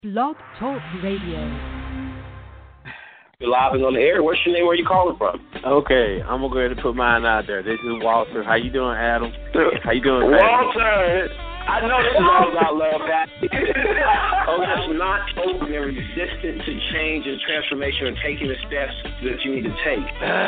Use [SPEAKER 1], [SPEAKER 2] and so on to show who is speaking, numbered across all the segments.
[SPEAKER 1] Blog Talk Radio.
[SPEAKER 2] You're live and on the air. What's your name? Where are you calling from?
[SPEAKER 3] Okay, I'm gonna go ahead and put mine out there. This is Walter. How you doing, Adam? How you doing,
[SPEAKER 2] Walter? I know this is all about love, Pat. That's not open and resistant to change and transformation and taking the steps that you need to take.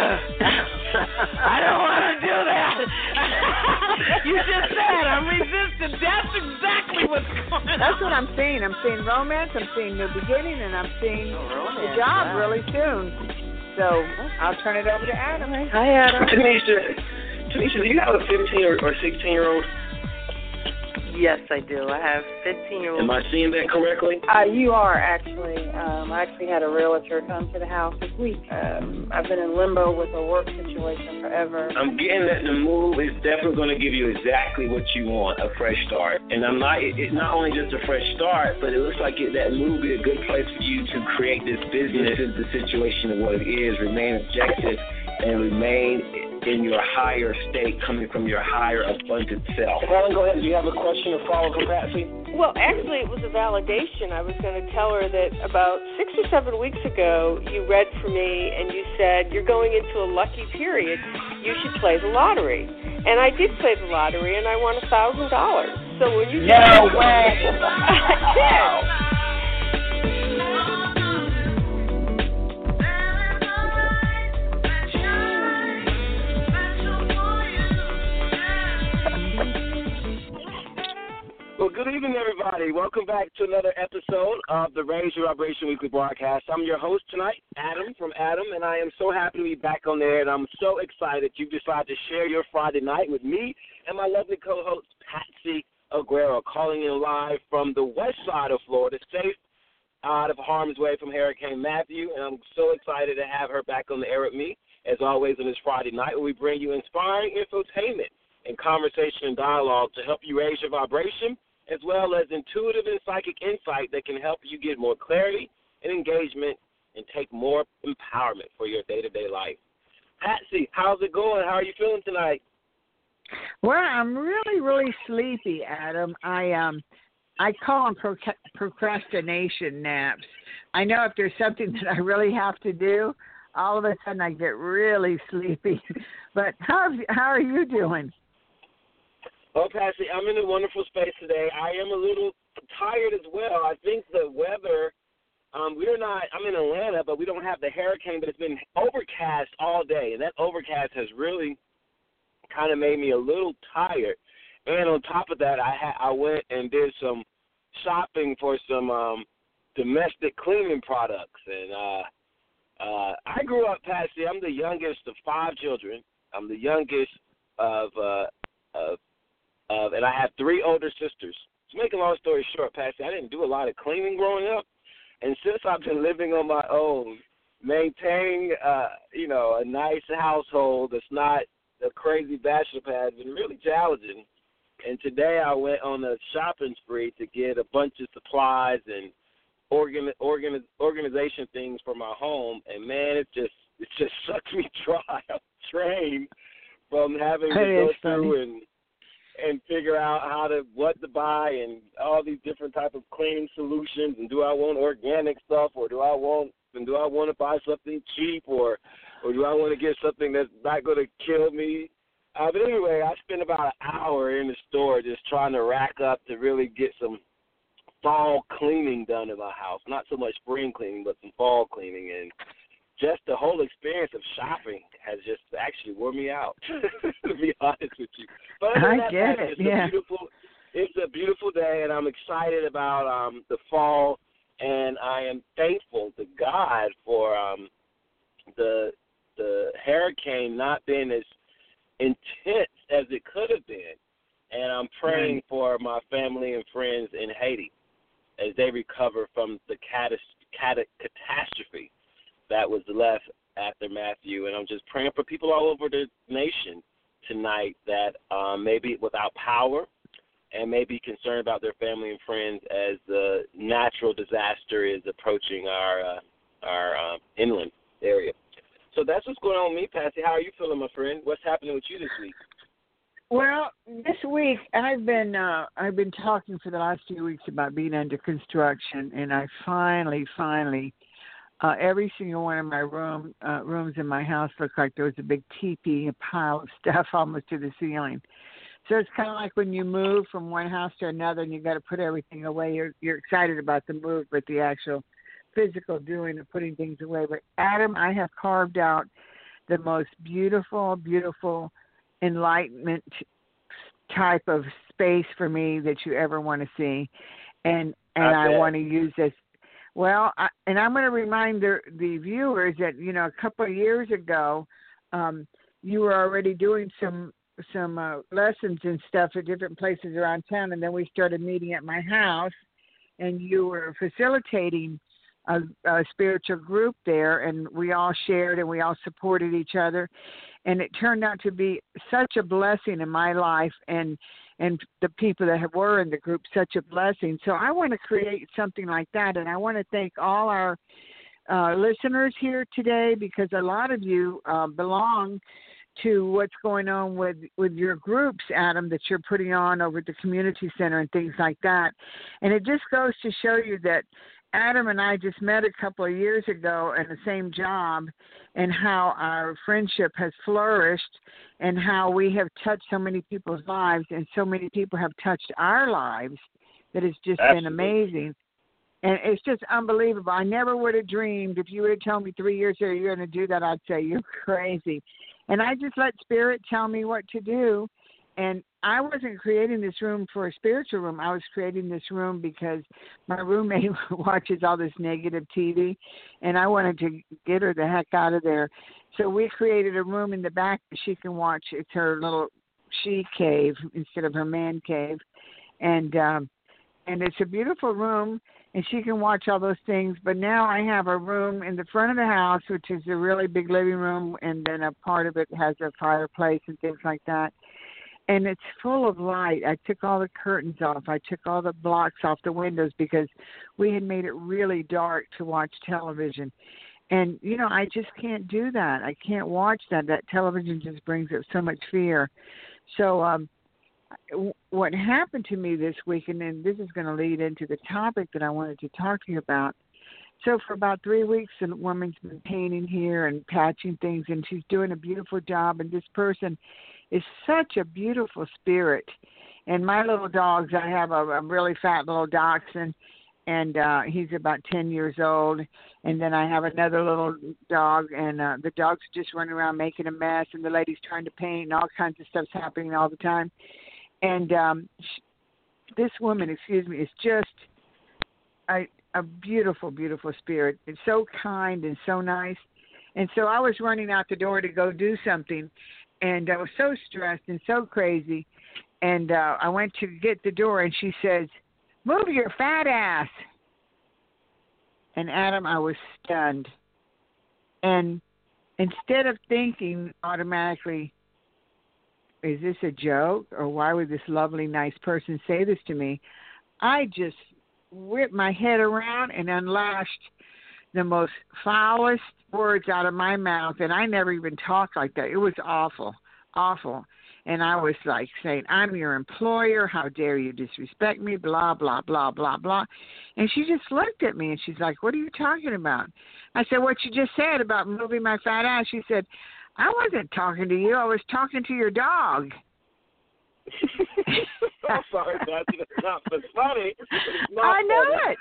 [SPEAKER 4] I don't want to do that. You just said I'm resistant. That's exactly what's going on.
[SPEAKER 5] That's what I'm seeing. I'm seeing romance, I'm seeing new beginning, and I'm seeing the job really soon. So I'll turn it over to Adam.
[SPEAKER 4] Hi, Adam.
[SPEAKER 2] Tanisha, do you have a 15 or 16-year-old?
[SPEAKER 4] Yes, I do. I have 15-year-old.
[SPEAKER 2] Am I seeing that correctly?
[SPEAKER 5] You are actually. I actually had a realtor come to the house this week. I've been in limbo with a work situation forever.
[SPEAKER 2] I'm getting that the move is definitely going to give you exactly what you want, a fresh start. And it's not only just a fresh start, but it looks like that move is a good place for you to create this business. This is the situation of what it is. Remain objective and remain in your higher state, coming from your higher abundant self. Helen, go ahead. Do you have a question or follow from Patsy?
[SPEAKER 6] Well, actually, it was a validation. I was going to tell her that about 6 or 7 weeks ago, you read for me and you said, you're going into a lucky period. You should play the lottery. And I did play the lottery, and I won $1,000. So when you
[SPEAKER 5] No way.
[SPEAKER 6] I did.
[SPEAKER 2] Well, good evening, everybody. Welcome back to another episode of the Raise Your Vibration Weekly Broadcast. I'm your host tonight, Adam from Adam, and I am so happy to be back on there, and I'm so excited you've decided to share your Friday night with me and my lovely co-host, Patsy Aguero, calling in live from the west side of Florida, safe out of harm's way from Hurricane Matthew, and I'm so excited to have her back on the air with me, as always, on this Friday night, where we bring you inspiring infotainment and conversation and dialogue to help you raise your vibration, as well as intuitive and psychic insight that can help you get more clarity and engagement and take more empowerment for your day-to-day life. Patsy, how's it going? How are you feeling tonight?
[SPEAKER 5] Well, I'm really, really sleepy, Adam. I call them procrastination naps. I know if there's something that I really have to do, all of a sudden I get really sleepy. But how are you doing?
[SPEAKER 2] Well, Patsy, I'm in a wonderful space today. I am a little tired as well. I think the weather, I'm in Atlanta, but we don't have the hurricane, but it's been overcast all day, and that overcast has really kind of made me a little tired. And on top of that, I went and did some shopping for some domestic cleaning products. And I grew up, Patsy, I'm the youngest of 5 children. I'm the youngest and I have 3 older sisters. To make a long story short, Patsy, I didn't do a lot of cleaning growing up. And since I've been living on my own, maintaining, a nice household that's not a crazy bachelor pad has been really challenging. And today I went on a shopping spree to get a bunch of supplies and organization things for my home. And, man, it just sucked me dry. I'm drained from having to go through and figure out what to buy and all these different type of cleaning solutions, and do I want organic stuff, or do I want to buy something cheap, or do I want to get something that's not going to kill me? But anyway, I spent about an hour in the store just trying to rack up to really get some fall cleaning done in my house. Not so much spring cleaning, but some fall cleaning. And just the whole experience of shopping has just actually wore me out, to be honest with you. But
[SPEAKER 5] I get it, yeah.
[SPEAKER 2] It's a beautiful day, and I'm excited about the fall, and I am thankful to God for the hurricane not being as intense as it could have been. And I'm praying for my family and friends in Haiti as they recover from the catastrophe that was left after Matthew. And I'm just praying for people all over the nation tonight that may be without power and may be concerned about their family and friends as the natural disaster is approaching our inland area. So that's what's going on with me, Patsy. How are you feeling, my friend? What's happening with you this week?
[SPEAKER 5] Well, this week I've been talking for the last few weeks about being under construction, and I finally, every single one of my rooms in my house looked like there was a big teepee, a pile of stuff almost to the ceiling. So it's kind of like when you move from one house to another, and you got to put everything away. You're excited about the move, but the actual physical doing of putting things away. But Adam, I have carved out the most beautiful enlightenment type of space for me that you ever want to see, and I want to use this. Well, I'm going to remind the viewers that a couple of years ago, you were already doing some lessons and stuff at different places around town, and then we started meeting at my house, and you were facilitating a spiritual group there, and we all shared and we all supported each other, and it turned out to be such a blessing in my life and the people that were in the group, such a blessing. So I want to create something like that, and I want to thank all our listeners here today, because a lot of you belong to what's going on with your groups, Adam, that you're putting on over at the community center and things like that. And it just goes to show you that Adam and I just met a couple of years ago in the same job, and how our friendship has flourished, and how we have touched so many people's lives, and so many people have touched our lives, that it's just been amazing. And it's just unbelievable. I never would have dreamed, if you would have told me 3 years ago you're going to do that, I'd say you're crazy. And I just let Spirit tell me what to do. And I wasn't creating this room for a spiritual room. I was creating this room because my roommate watches all this negative TV, and I wanted to get her the heck out of there. So we created a room in the back that she can watch. It's her little she cave instead of her man cave. And it's a beautiful room, and she can watch all those things. But now I have a room in the front of the house, which is a really big living room, and then a part of it has a fireplace and things like that. And it's full of light. I took all the curtains off. I took all the blocks off the windows because we had made it really dark to watch television. And, I just can't do that. I can't watch that. That television just brings up so much fear. So what happened to me this week, and then this is going to lead into the topic that I wanted to talk to you about. So for about 3 weeks, the woman's been painting here and patching things, and she's doing a beautiful job. And this person is such a beautiful spirit. And my little dogs, I have a really fat little dachshund, and he's about 10 years old. And then I have another little dog, and the dog's just running around making a mess, and the lady's trying to paint, and all kinds of stuff's happening all the time. And this woman, is just a beautiful, beautiful spirit. It's so kind and so nice. And so I was running out the door to go do something, and I was so stressed and so crazy. And I went to get the door, and she says, "Move your fat ass." And Adam, I was stunned. And instead of thinking automatically, is this a joke, or why would this lovely, nice person say this to me, I just whipped my head around and unlashed the most foulest words out of my mouth, and I never even talked like that. It was awful. And I was like saying, "I'm your employer. How dare you disrespect me, blah, blah, blah, blah, blah." And she just looked at me, and she's like, "What are you talking about?" I said, "What you just said about moving my fat ass." She said, "I wasn't talking to you. I was talking to your dog."
[SPEAKER 2] I'm sorry, that's not funny.
[SPEAKER 5] I know it.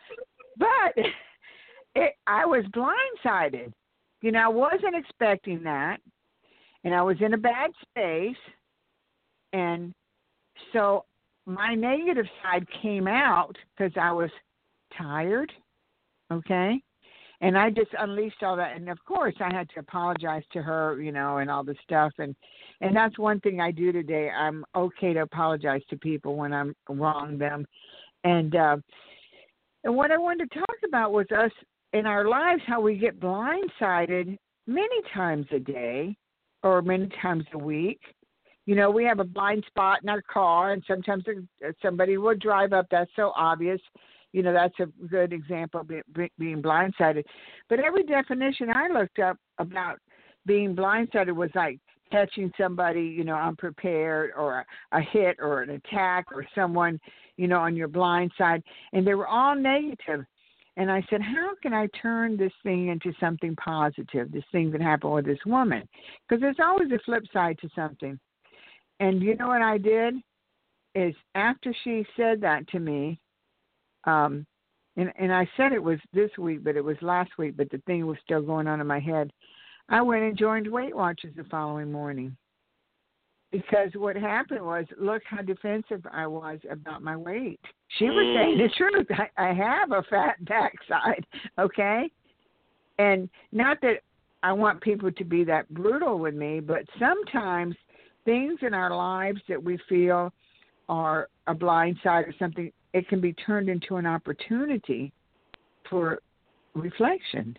[SPEAKER 5] But I was blindsided. I wasn't expecting that. And I was in a bad space. And so my negative side came out because I was tired. Okay. And I just unleashed all that. And, of course, I had to apologize to her, and all this stuff. And that's one thing I do today. I'm okay to apologize to people when I'm wrong them. And what I wanted to talk about was us in our lives, how we get blindsided many times a day or many times a week. We have a blind spot in our car, and sometimes somebody will drive up. That's so obvious. That's a good example of being blindsided. But every definition I looked up about being blindsided was like catching somebody, unprepared, or a hit or an attack, or someone, on your blind side. And they were all negative. And I said, how can I turn this thing into something positive, this thing that happened with this woman? Because there's always a flip side to something. And you know what I did? Is after she said that to me, and I said it was this week, but it was last week, but the thing was still going on in my head, I went and joined Weight Watchers the following morning. Because what happened was, look how defensive I was about my weight. She was saying the truth. I have a fat backside, okay? And not that I want people to be that brutal with me, but sometimes things in our lives that we feel are a blind side or something, it can be turned into an opportunity for reflection.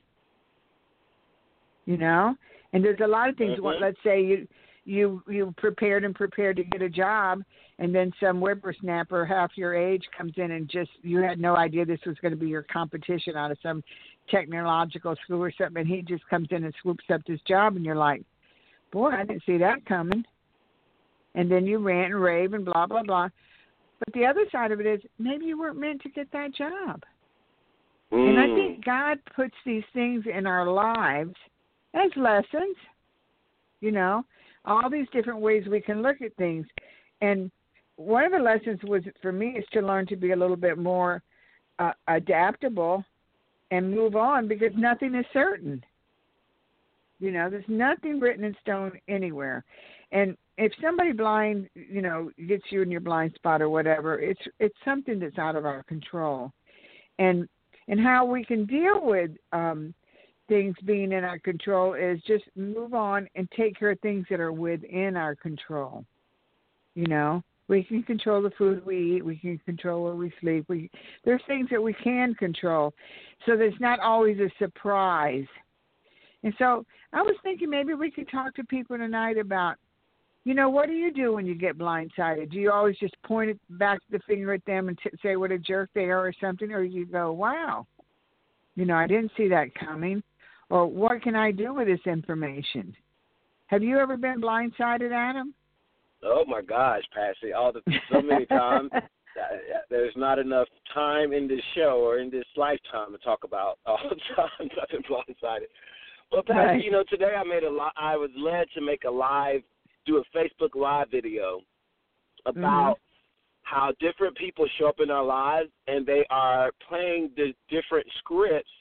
[SPEAKER 5] And there's a lot of things. Let's say you prepared to get a job, and then some whippersnapper half your age comes in and just, you had no idea this was going to be your competition out of some technological school or something, and he just comes in and swoops up this job, and you're like, boy, I didn't see that coming. And then you rant and rave and blah, blah, blah. But the other side of it is, maybe you weren't meant to get that job. And I think God puts these things in our lives as lessons, all these different ways we can look at things. And one of the lessons was, for me, is to learn to be a little bit more adaptable and move on, because nothing is certain. There's nothing written in stone anywhere. And if somebody blind, gets you in your blind spot or whatever, it's something that's out of our control. And how we can deal with things being in our control is just move on and take care of things that are within our control. We can control the food we eat. We can control where we sleep. There's things that we can control. So there's not always a surprise. And so I was thinking maybe we could talk to people tonight about, what do you do when you get blindsided? Do you always just point back the finger at them and say what a jerk they are or something? Or you go, wow, I didn't see that coming. Or what can I do with this information? Have you ever been blindsided, Adam?
[SPEAKER 2] Oh, my gosh, Patsy, so many times. There's not enough time in this show or in this lifetime to talk about all the times I've been blindsided. Well, Patsy,
[SPEAKER 5] Right.
[SPEAKER 2] Today I was led to make do a Facebook Live video about how different people show up in our lives, and they are playing the different scripts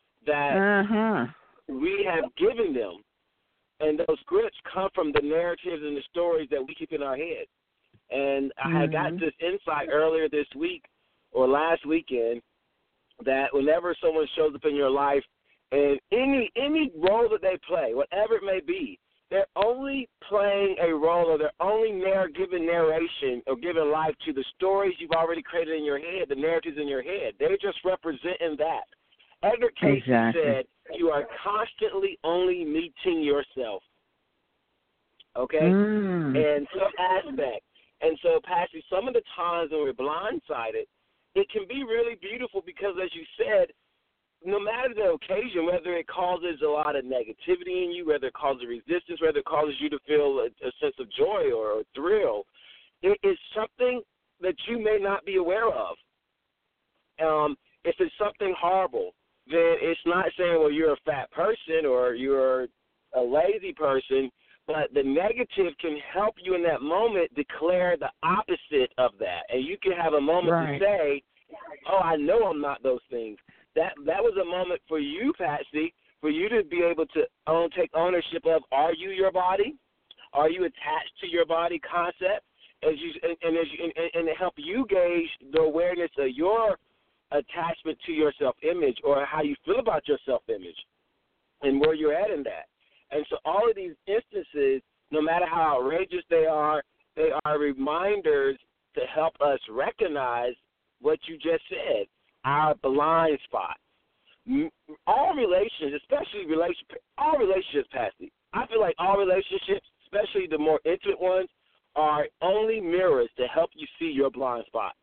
[SPEAKER 2] that we have given them. And those scripts come from the narratives and the stories that we keep in our head. And I had got this insight earlier this week or last weekend that whenever someone shows up in your life, and any role that they play, whatever it may be, they're only playing a role, or they're only giving narration or giving life to the stories you've already created in your head, the narratives in your head. They're just representing that. Edgar Cayce said, you are constantly only meeting yourself. Okay? And some aspect. And so, Patsy, some of the times when we're blindsided, it can be really beautiful because, as you said, no matter the occasion, whether it causes a lot of negativity in you, whether it causes resistance, whether it causes you to feel a sense of joy or a thrill, it is something that you may not be aware of. If it's something horrible, then it's not saying, well, you're a fat person or you're a lazy person, but the negative can help you in that moment declare the opposite of that. And you can have a moment to say, oh, I know I'm not those things. That was a moment for you, Patsy, for you to be able to take ownership of, are you your body? Are you attached to your body concept? And to help you gauge the awareness of your attachment to your self-image, or how you feel about your self-image and where you're at in that. And so all of these instances, no matter how outrageous they are reminders to help us recognize what you just said, our blind spots. All relationships, all relationships, Patsy, I feel like all relationships, especially the more intimate ones, are only mirrors to help you see your blind spot.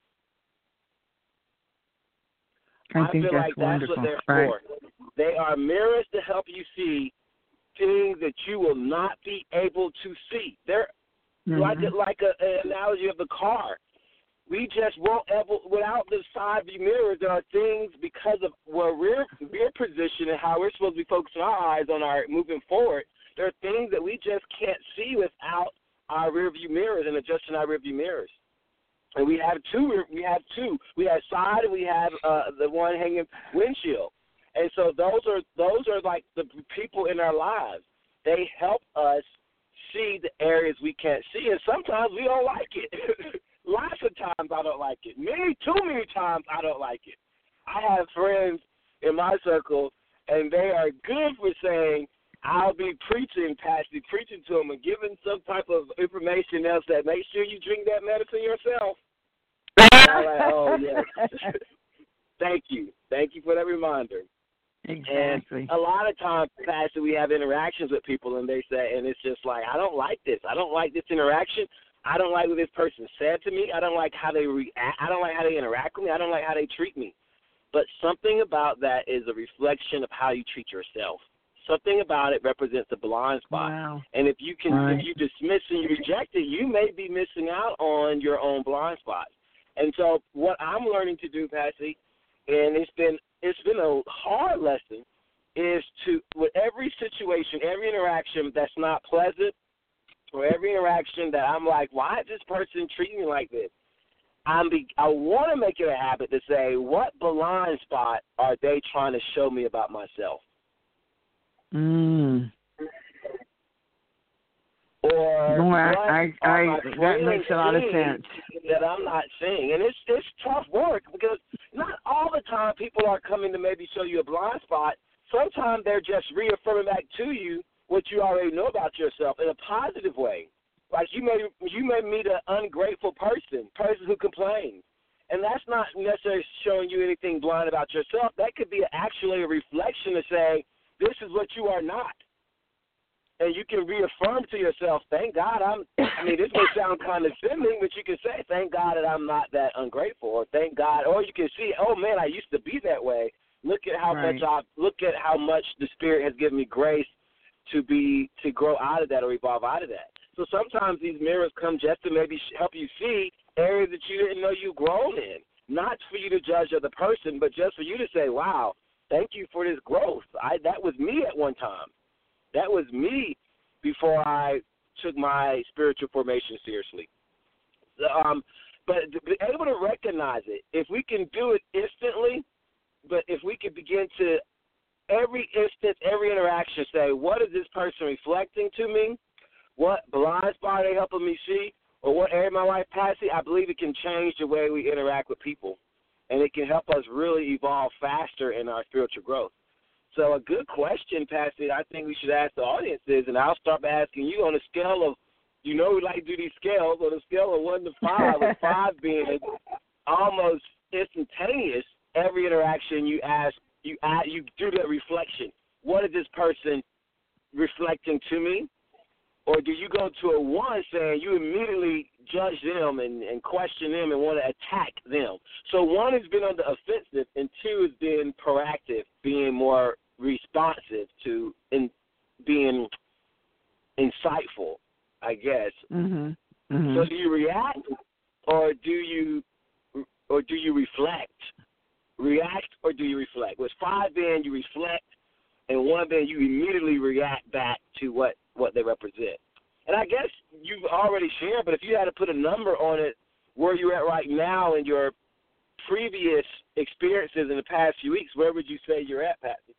[SPEAKER 5] I think
[SPEAKER 2] feel
[SPEAKER 5] that's
[SPEAKER 2] like
[SPEAKER 5] wonderful.
[SPEAKER 2] That's what they're for. They are mirrors to help you see, things that you will not be able to see. They're like an analogy of the car. We just won't ever, without the side view mirrors, there are things because of where we're positioned and how we're supposed to be focusing our eyes on our moving forward. There are things that we just can't see without our rear view mirrors and adjusting our rear view mirrors. And we have two. We have side and we have the one hanging windshield. And so those are like the people in our lives. They help us see the areas we can't see, and sometimes we don't like it. Lots of times I don't like it. Too many times I don't like it. I have friends in my circle, and they are good for saying, I'll be preaching to them and giving some type of information else that make sure you drink that medicine yourself. And I'm like, oh, yes. Thank you. Thank you for that reminder.
[SPEAKER 5] Exactly.
[SPEAKER 2] And a lot of times, Pastor, we have interactions with people, and they say, and it's just like, I don't like this. I don't like this interaction. I don't like what this person said to me. I don't like how they react. I don't like how they interact with me. I don't like how they treat me. But something about that is a reflection of how you treat yourself. Something about it represents a blind spot.
[SPEAKER 5] Wow.
[SPEAKER 2] And if you dismiss and you reject it, you may be missing out on your own blind spots. And so what I'm learning to do, Patsy, and it's been a hard lesson, is to, with every situation, every interaction that's not pleasant, or every interaction that I'm like, why is this person treating me like this? I want to make it a habit to say, what blind spot are they trying to show me about myself? Or
[SPEAKER 5] that makes a lot of sense.
[SPEAKER 2] That I'm not seeing. And it's tough work because not all the time people are coming to maybe show you a blind spot. Sometimes they're just reaffirming back to you what you already know about yourself in a positive way. Like you may meet an ungrateful person who complains. And that's not necessarily showing you anything blind about yourself. That could be actually a reflection to say, this is what you are not. And you can reaffirm to yourself, thank God this may sound condescending, but you can say, thank God that I'm not that ungrateful, or thank God, or you can see, oh man, I used to be that way. Look at how much the Spirit has given me grace to grow out of that or evolve out of that. So sometimes these mirrors come just to maybe help you see areas that you didn't know you've grown in. Not for you to judge the person, but just for you to say, wow, thank you for this growth. That was me at one time. That was me before I took my spiritual formation seriously. But to be able to recognize it, if we can do it instantly, but if we could begin to, every instance, every interaction, say, what is this person reflecting to me? What blind spot are they helping me see? Or what area of my life, Patsy? I believe it can change the way we interact with people. And it can help us really evolve faster in our spiritual growth. So a good question, Patsy, I think we should ask the audience is, and I'll start by asking you on a scale of, we like to do these scales, on a scale of 1 to 5, with 5 being almost instantaneous, every interaction you do that reflection. What is this person reflecting to me? Or do you go to a 1 saying you immediately judge them and question them and want to attack them? So 1 has been on the offensive, and 2 has been proactive, being more responsive to being insightful, I guess.
[SPEAKER 5] Mm-hmm. Mm-hmm.
[SPEAKER 2] So do you react or do you reflect? React or do you reflect? With 5 being you reflect, and 1 being you immediately react back to what they represent. And I guess you've already shared, but if you had to put a number on it, where you're at right now in your previous experiences in the past few weeks, where would you say you're at, Patsy?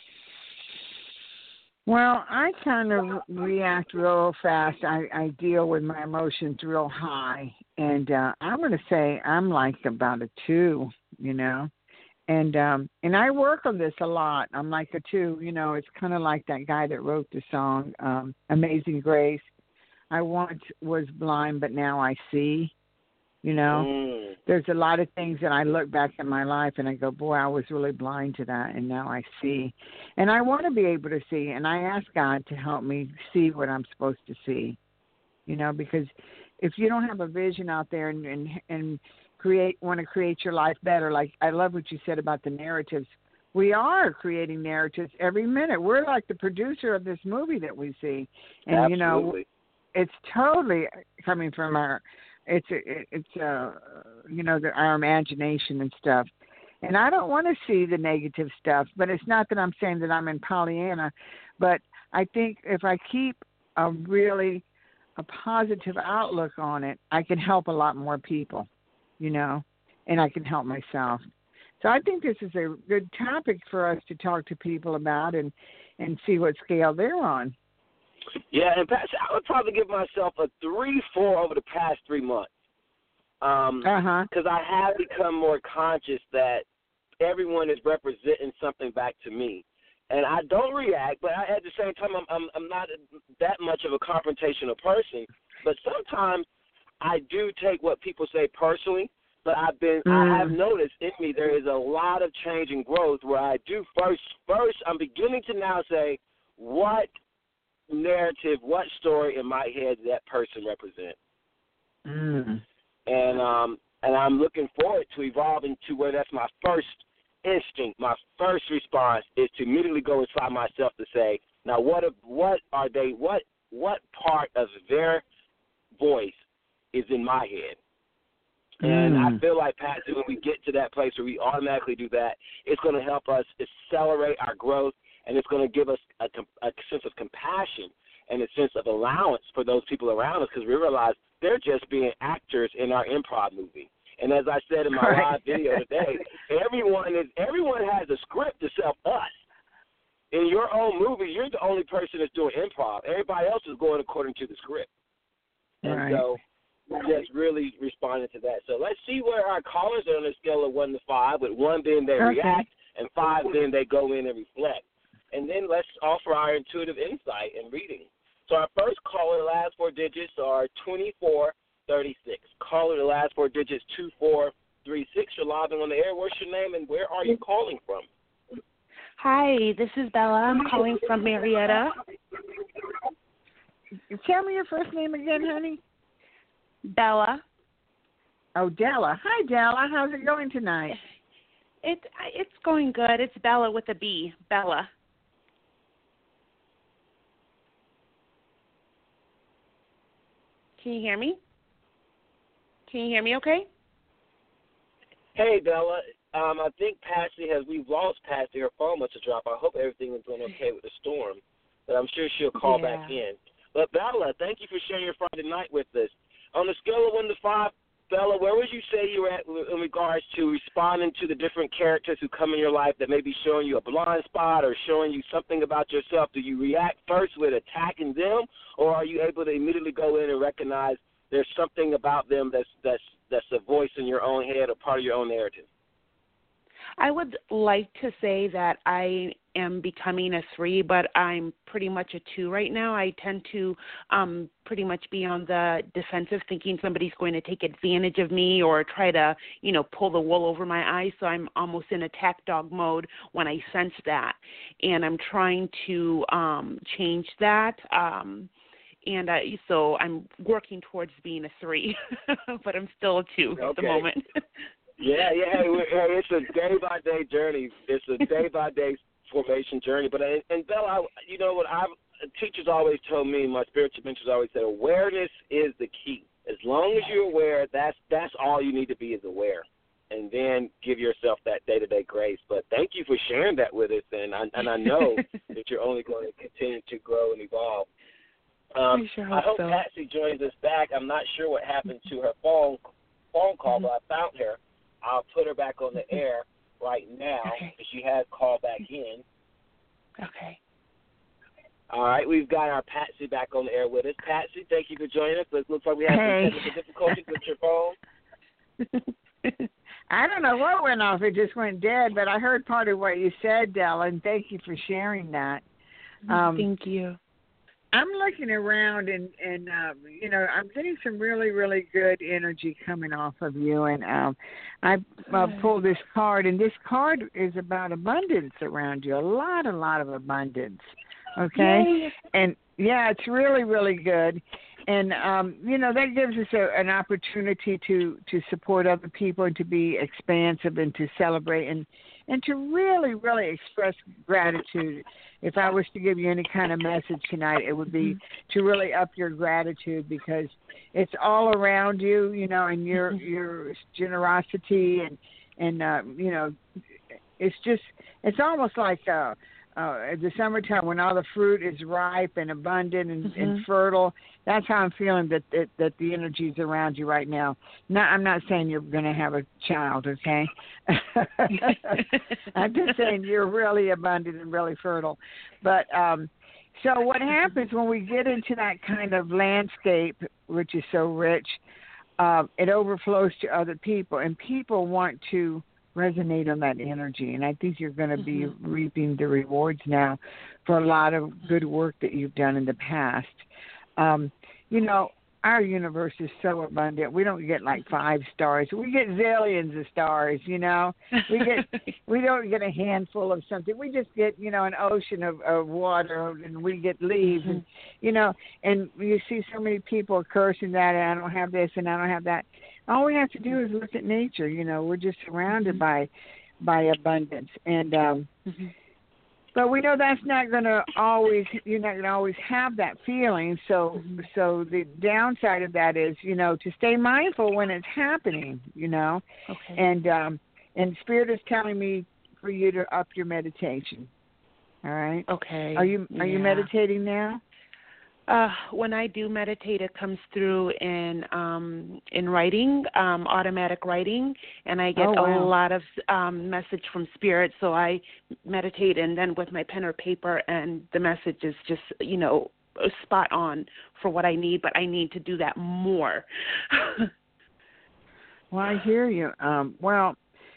[SPEAKER 5] Well, I kind of react real fast. I deal with my emotions real high. And I'm going to say I'm like about a 2, And I work on this a lot. I'm like a 2, it's kind of like that guy that wrote the song, Amazing Grace. I once was blind, but now I see, There's a lot of things that I look back in my life and I go, boy, I was really blind to that, and now I see. And I want to be able to see, and I ask God to help me see what I'm supposed to see, because if you don't have a vision out there and want to create your life better. Like I love what you said about the narratives. We are creating narratives every minute. We're like the producer of this movie that we see, and
[SPEAKER 2] Absolutely.
[SPEAKER 5] it's totally coming from our our imagination and stuff. And I don't want to see the negative stuff, but it's not that I'm saying that I'm in Pollyanna, but I think if I keep a positive outlook on it, I can help a lot more people, and I can help myself. So I think this is a good topic for us to talk to people about and see what scale they're on.
[SPEAKER 2] Yeah, and Patsy, I would probably give myself a 3-4 over the past 3 months. Because I have become more conscious that everyone is representing something back to me. And I don't react, but at the same time, I'm not that much of a confrontational person. But sometimes I do take what people say personally. But I have noticed in me there is a lot of change and growth where I do first I'm beginning to now say what narrative, what story in my head that person represents. And I'm looking forward to evolving to where that's my first instinct, my first response is to immediately go inside myself to say, now what part of their voice is in my head? And I feel like, Patsy, when we get to that place where we automatically do that, it's going to help us accelerate our growth, and it's going to give us a sense of compassion and a sense of allowance for those people around us, because we realize they're just being actors in our improv movie. And as I said in my live video today, everyone has a script to sell us. In your own movie, you're the only person that's doing improv. Everybody else is going according to the script. And so just really responding to that. So let's see where our callers are on a scale of 1 to 5, with 1 being they react and 5 being they go in and reflect. And then let's offer our intuitive insight and reading. So our first caller, the last 4 digits are 2436. Caller, the last 4 digits, 2436. You're live and on the air. What's your name and where are you calling from?
[SPEAKER 7] Hi, this is Bella. I'm calling from Marietta.
[SPEAKER 5] Tell me your first name again, honey.
[SPEAKER 7] Bella.
[SPEAKER 5] Oh, Della. Hi, Della. How's it going tonight?
[SPEAKER 7] It's going good. It's Bella with a B. Bella. Can you hear me? Can you hear me okay?
[SPEAKER 2] Hey, Bella. I think we've lost Patsy. Her phone must have dropped. I hope everything is going okay with the storm, but I'm sure she'll call back in. But, Bella, thank you for sharing your Friday night with us. On a scale of 1 to 5, Bella, where would you say you're at in regards to responding to the different characters who come in your life that may be showing you a blind spot or showing you something about yourself? Do you react first with attacking them, or are you able to immediately go in and recognize there's something about them that's a voice in your own head or part of your own narrative?
[SPEAKER 7] I would like to say that I am becoming a 3, but I'm pretty much a 2 right now. I tend to pretty much be on the defensive, thinking somebody's going to take advantage of me or try to, pull the wool over my eyes. So I'm almost in attack dog mode when I sense that. And I'm trying to change that. So I'm working towards being a 3, but I'm still a 2 at the moment.
[SPEAKER 2] Yeah. Hey, it's a day-by-day journey. It's a day-by-day formation journey. But and Bella, you know what? Teachers always told me, my spiritual mentors always said, awareness is the key. As long as you're aware, that's all you need to be is aware, and then give yourself that day-to-day grace. But thank you for sharing that with us, and I know that you're only going to continue to grow and evolve. I hope Patsy joins us back. I'm not sure what happened to her phone call, but I found her. I'll put her back on the air right now because she has called back in.
[SPEAKER 7] Okay.
[SPEAKER 2] All right, we've got our Patsy back on the air with us. Patsy, thank you for joining us. It looks like we have some technical difficulties with your phone.
[SPEAKER 5] I don't know what went off. It just went dead, but I heard part of what you said, Della, and thank you for sharing that.
[SPEAKER 7] Thank you.
[SPEAKER 5] I'm looking around and I'm getting some really, really good energy coming off of you. And I pulled this card, and this card is about abundance around you, a lot of abundance. Okay?
[SPEAKER 7] Yay.
[SPEAKER 5] And, yeah, it's really, really good. And, that gives us an opportunity to support other people and to be expansive and to celebrate and and to really, really express gratitude. If I was to give you any kind of message tonight, it would be to really up your gratitude, because it's all around you, you know, and your generosity and you know, it's almost like the summertime when all the fruit is ripe and abundant and fertile. That's how I'm feeling that the energy is around you right now. I'm not saying you're going to have a child, okay? I'm just saying you're really abundant and really fertile. But so what happens when we get into that kind of landscape, which is so rich, it overflows to other people, and people want to resonate on that energy. And I think you're going to be reaping the rewards now for a lot of good work that you've done in the past. You know, our universe is so abundant. We don't get like 5 stars. We get zillions of stars, you know. We don't get a handful of something. We just get, you know, an ocean of water, and we get leaves, and, you know, and you see so many people cursing that, and I don't have this and I don't have that. All we have to do is look at nature. You know, we're just surrounded by abundance, and but we know that's not going to always. You're not going to always have that feeling. So the downside of that is, you know, to stay mindful when it's happening. You know, and Spirit is telling me for you to up your meditation. All right.
[SPEAKER 7] Okay.
[SPEAKER 5] Are you meditating now?
[SPEAKER 7] When I do meditate, it comes through in writing, automatic writing, and I get a lot of message from Spirit. So I meditate, and then with my pen or paper, and the message is just, you know, spot on for what I need. But I need to do that more.
[SPEAKER 5] Well, I hear you. Well,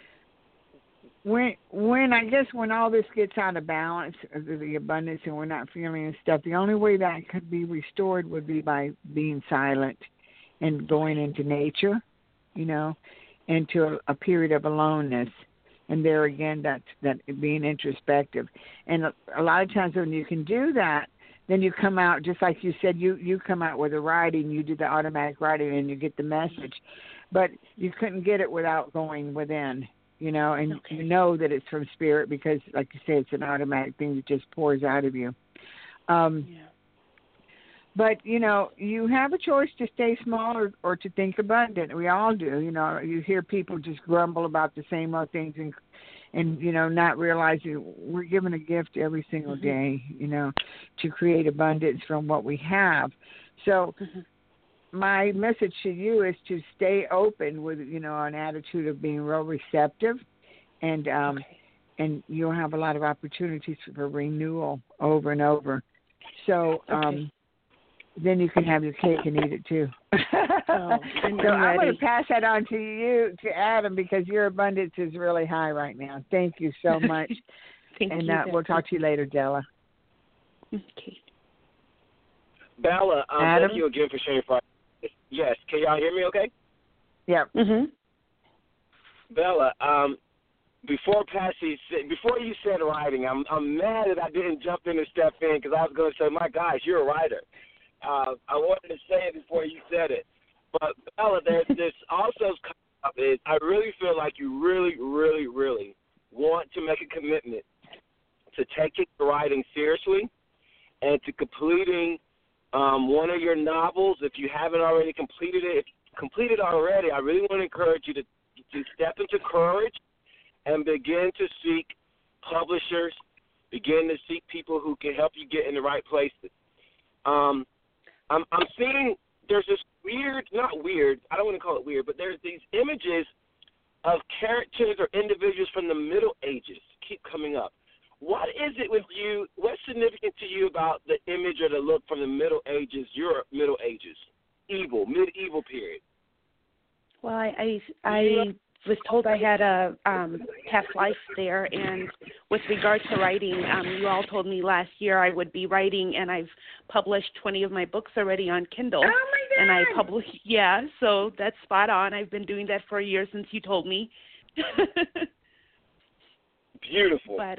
[SPEAKER 5] when I guess when all this gets out of balance, the abundance, and we're not feeling and stuff, the only way that could be restored would be by being silent and going into nature, you know, into a period of aloneness. And there again, that being introspective. And a lot of times when you can do that, then you come out, just like you said, you come out with a writing, you do the automatic writing, and you get the message. But you couldn't get it without going within. You know, and you know that it's from Spirit because, like you say, it's an automatic thing that just pours out of you. But, you know, you have a choice to stay small or to think abundant. We all do. You know, you hear people just grumble about the same old things and you know, not realizing we're given a gift every single day, you know, to create abundance from what we have. So my message to you is to stay open with, you know, an attitude of being real receptive, and and you'll have a lot of opportunities for renewal over and over. So then you can have your cake and eat it too. So I'm going to pass that on to you, to Adam, because your abundance is really high right now. Thank you so much.
[SPEAKER 7] Thank you.
[SPEAKER 5] And we'll talk to you later, Della.
[SPEAKER 7] Okay.
[SPEAKER 2] Bella,
[SPEAKER 5] Adam?
[SPEAKER 2] thank you again for sharing your. Yes, can y'all hear me okay?
[SPEAKER 5] Yeah.
[SPEAKER 2] Bella, before you said writing, I'm mad that I didn't jump in and step in, because I was going to say, my gosh, you're a writer. I wanted to say it before you said it. But, Bella, this also up is I really feel like you really, really, really want to make a commitment to taking writing seriously and to completing one of your novels. If you haven't already completed it, I really want to encourage you to step into courage and begin to seek publishers, begin to seek people who can help you get in the right places. I'm seeing there's this I don't want to call it weird, but there's these images of characters or individuals from the Middle Ages keep coming up. What is it with you? What's significant to you about the image or the look from the Middle Ages, Europe, Middle Ages, medieval period?
[SPEAKER 7] Well, I was told I had a past life there, and with regard to writing, you all told me last year I would be writing, and I've published 20 of my books already on Kindle.
[SPEAKER 5] Oh, my God!
[SPEAKER 7] And I published, so that's spot on. I've been doing that for a year since you told me.
[SPEAKER 2] Beautiful.
[SPEAKER 7] But,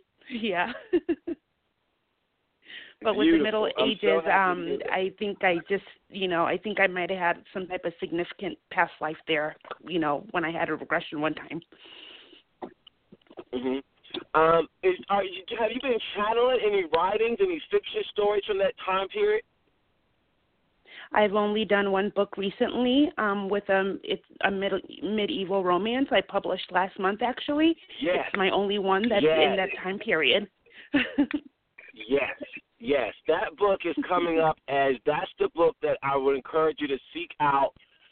[SPEAKER 7] But
[SPEAKER 2] Beautiful.
[SPEAKER 7] with the Middle Ages, I think I think I might have had some type of significant past life there, when I had a regression one time.
[SPEAKER 2] Mm-hmm. Have you been channeling any writings, any fiction stories from that time period?
[SPEAKER 7] I've only done one book recently with it's a medieval romance I published last month, actually.
[SPEAKER 2] Yes.
[SPEAKER 7] It's my only one that's in that time period.
[SPEAKER 2] Yes. That book is coming up as that's the book that I would encourage you to seek out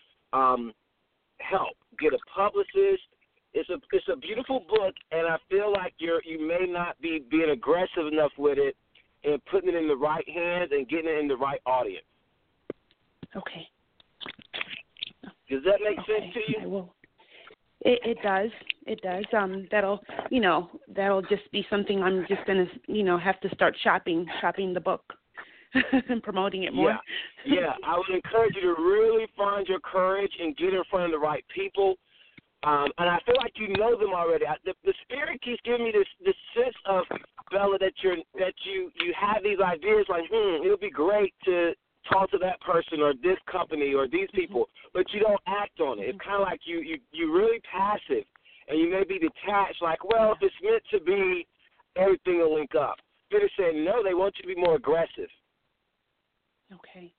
[SPEAKER 2] help. Get a publicist. It's a beautiful book, and I feel like you may not be being aggressive enough with it and putting it in the right hands and getting it in the right audience.
[SPEAKER 7] Okay.
[SPEAKER 2] Does that make sense to you?
[SPEAKER 7] I will. It does. It does. That'll just be something I'm just gonna, have to start shopping the book and promoting it more.
[SPEAKER 2] Yeah. I would encourage you to really find your courage and get in front of the right people. And I feel like you know them already. The spirit keeps giving me this sense of, Bella, that you have these ideas like, it would be great to talk to that person or this company or these people, but you don't act on it. It's kind of like you're really passive, and you may be detached, like, well, if it's meant to be, everything will link up. Spirit saying, no, they want you to be more aggressive.
[SPEAKER 7] Okay.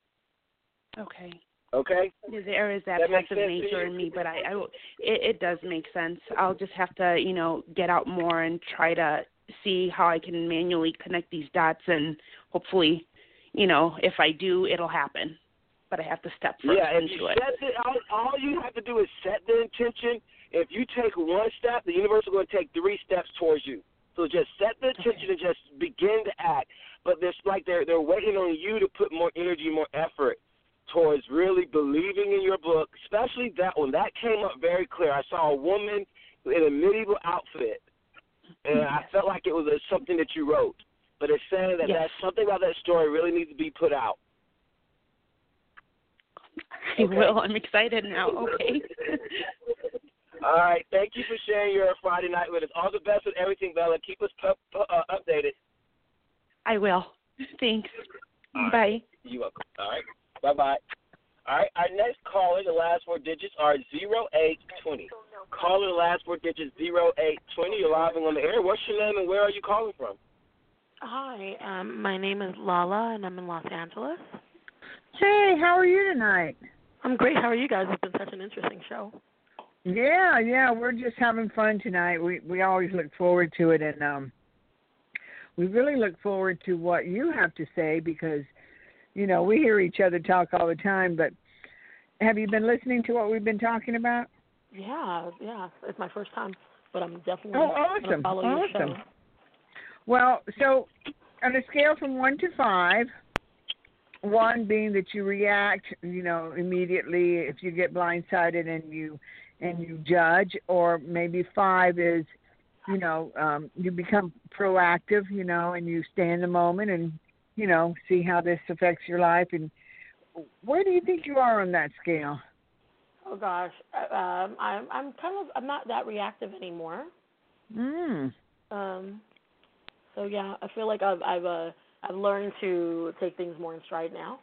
[SPEAKER 2] Okay?
[SPEAKER 7] There is that passive nature in me, but it does make sense. I'll just have to, get out more and try to see how I can manually connect these dots, and hopefully, if I do, it'll happen. But I have to step first into it.
[SPEAKER 2] All you have to do is set the intention. If you take one step, the universe is going to take 3 steps towards you. So just set the intention and just begin to act. But it's like they're waiting on you to put more energy, more effort towards really believing in your book, especially that one. That came up very clear. I saw a woman in a medieval outfit, and I felt like it was something that you wrote. But it's saying that that's something about that story really needs to be put out.
[SPEAKER 7] I will. I'm excited now. Okay.
[SPEAKER 2] All right. Thank you for sharing your Friday night with us. All the best with everything, Bella. Keep us updated.
[SPEAKER 7] I will. Thanks.
[SPEAKER 2] Right.
[SPEAKER 7] Bye.
[SPEAKER 2] You're welcome. All right. Bye-bye. All right. Our next caller, the last 4 digits are 0820. Caller, the last 4 digits, 0820. You're live on the air. What's your name and where are you calling from?
[SPEAKER 8] Hi, my name is Lala, and I'm in Los Angeles.
[SPEAKER 5] Hey, how are you tonight?
[SPEAKER 8] I'm great. How are you guys? It's been such an interesting show.
[SPEAKER 5] Yeah, we're just having fun tonight. We always look forward to it, and we really look forward to what you have to say because, we hear each other talk all the time, but have you been listening to what we've been talking about?
[SPEAKER 8] Yeah, it's my first time, but I'm definitely
[SPEAKER 5] awesome.
[SPEAKER 8] going to follow your show.
[SPEAKER 5] Well, so on a scale from 1 to 5, 1 being that you react, immediately if you get blindsided and you judge, or maybe 5 is, you become proactive, and you stay in the moment and, see how this affects your life. And where do you think you are on that scale?
[SPEAKER 8] Oh gosh, I'm not that reactive anymore. So yeah, I feel like I've learned to take things more in stride now.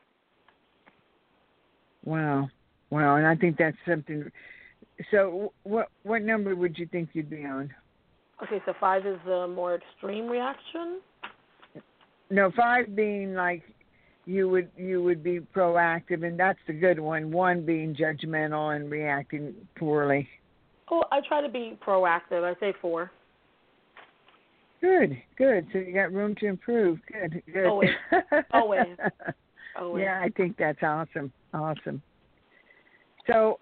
[SPEAKER 8] Wow,
[SPEAKER 5] and I think that's something. So what number would you think you'd be on?
[SPEAKER 8] Okay, so 5 is the more extreme reaction.
[SPEAKER 5] No, 5 being like you would be proactive, and that's the good one. 1 being judgmental and reacting poorly.
[SPEAKER 8] Oh, I try to be proactive. I say 4.
[SPEAKER 5] Good. So you got room to improve. Good.
[SPEAKER 8] Always.
[SPEAKER 5] Yeah, I think that's awesome. So,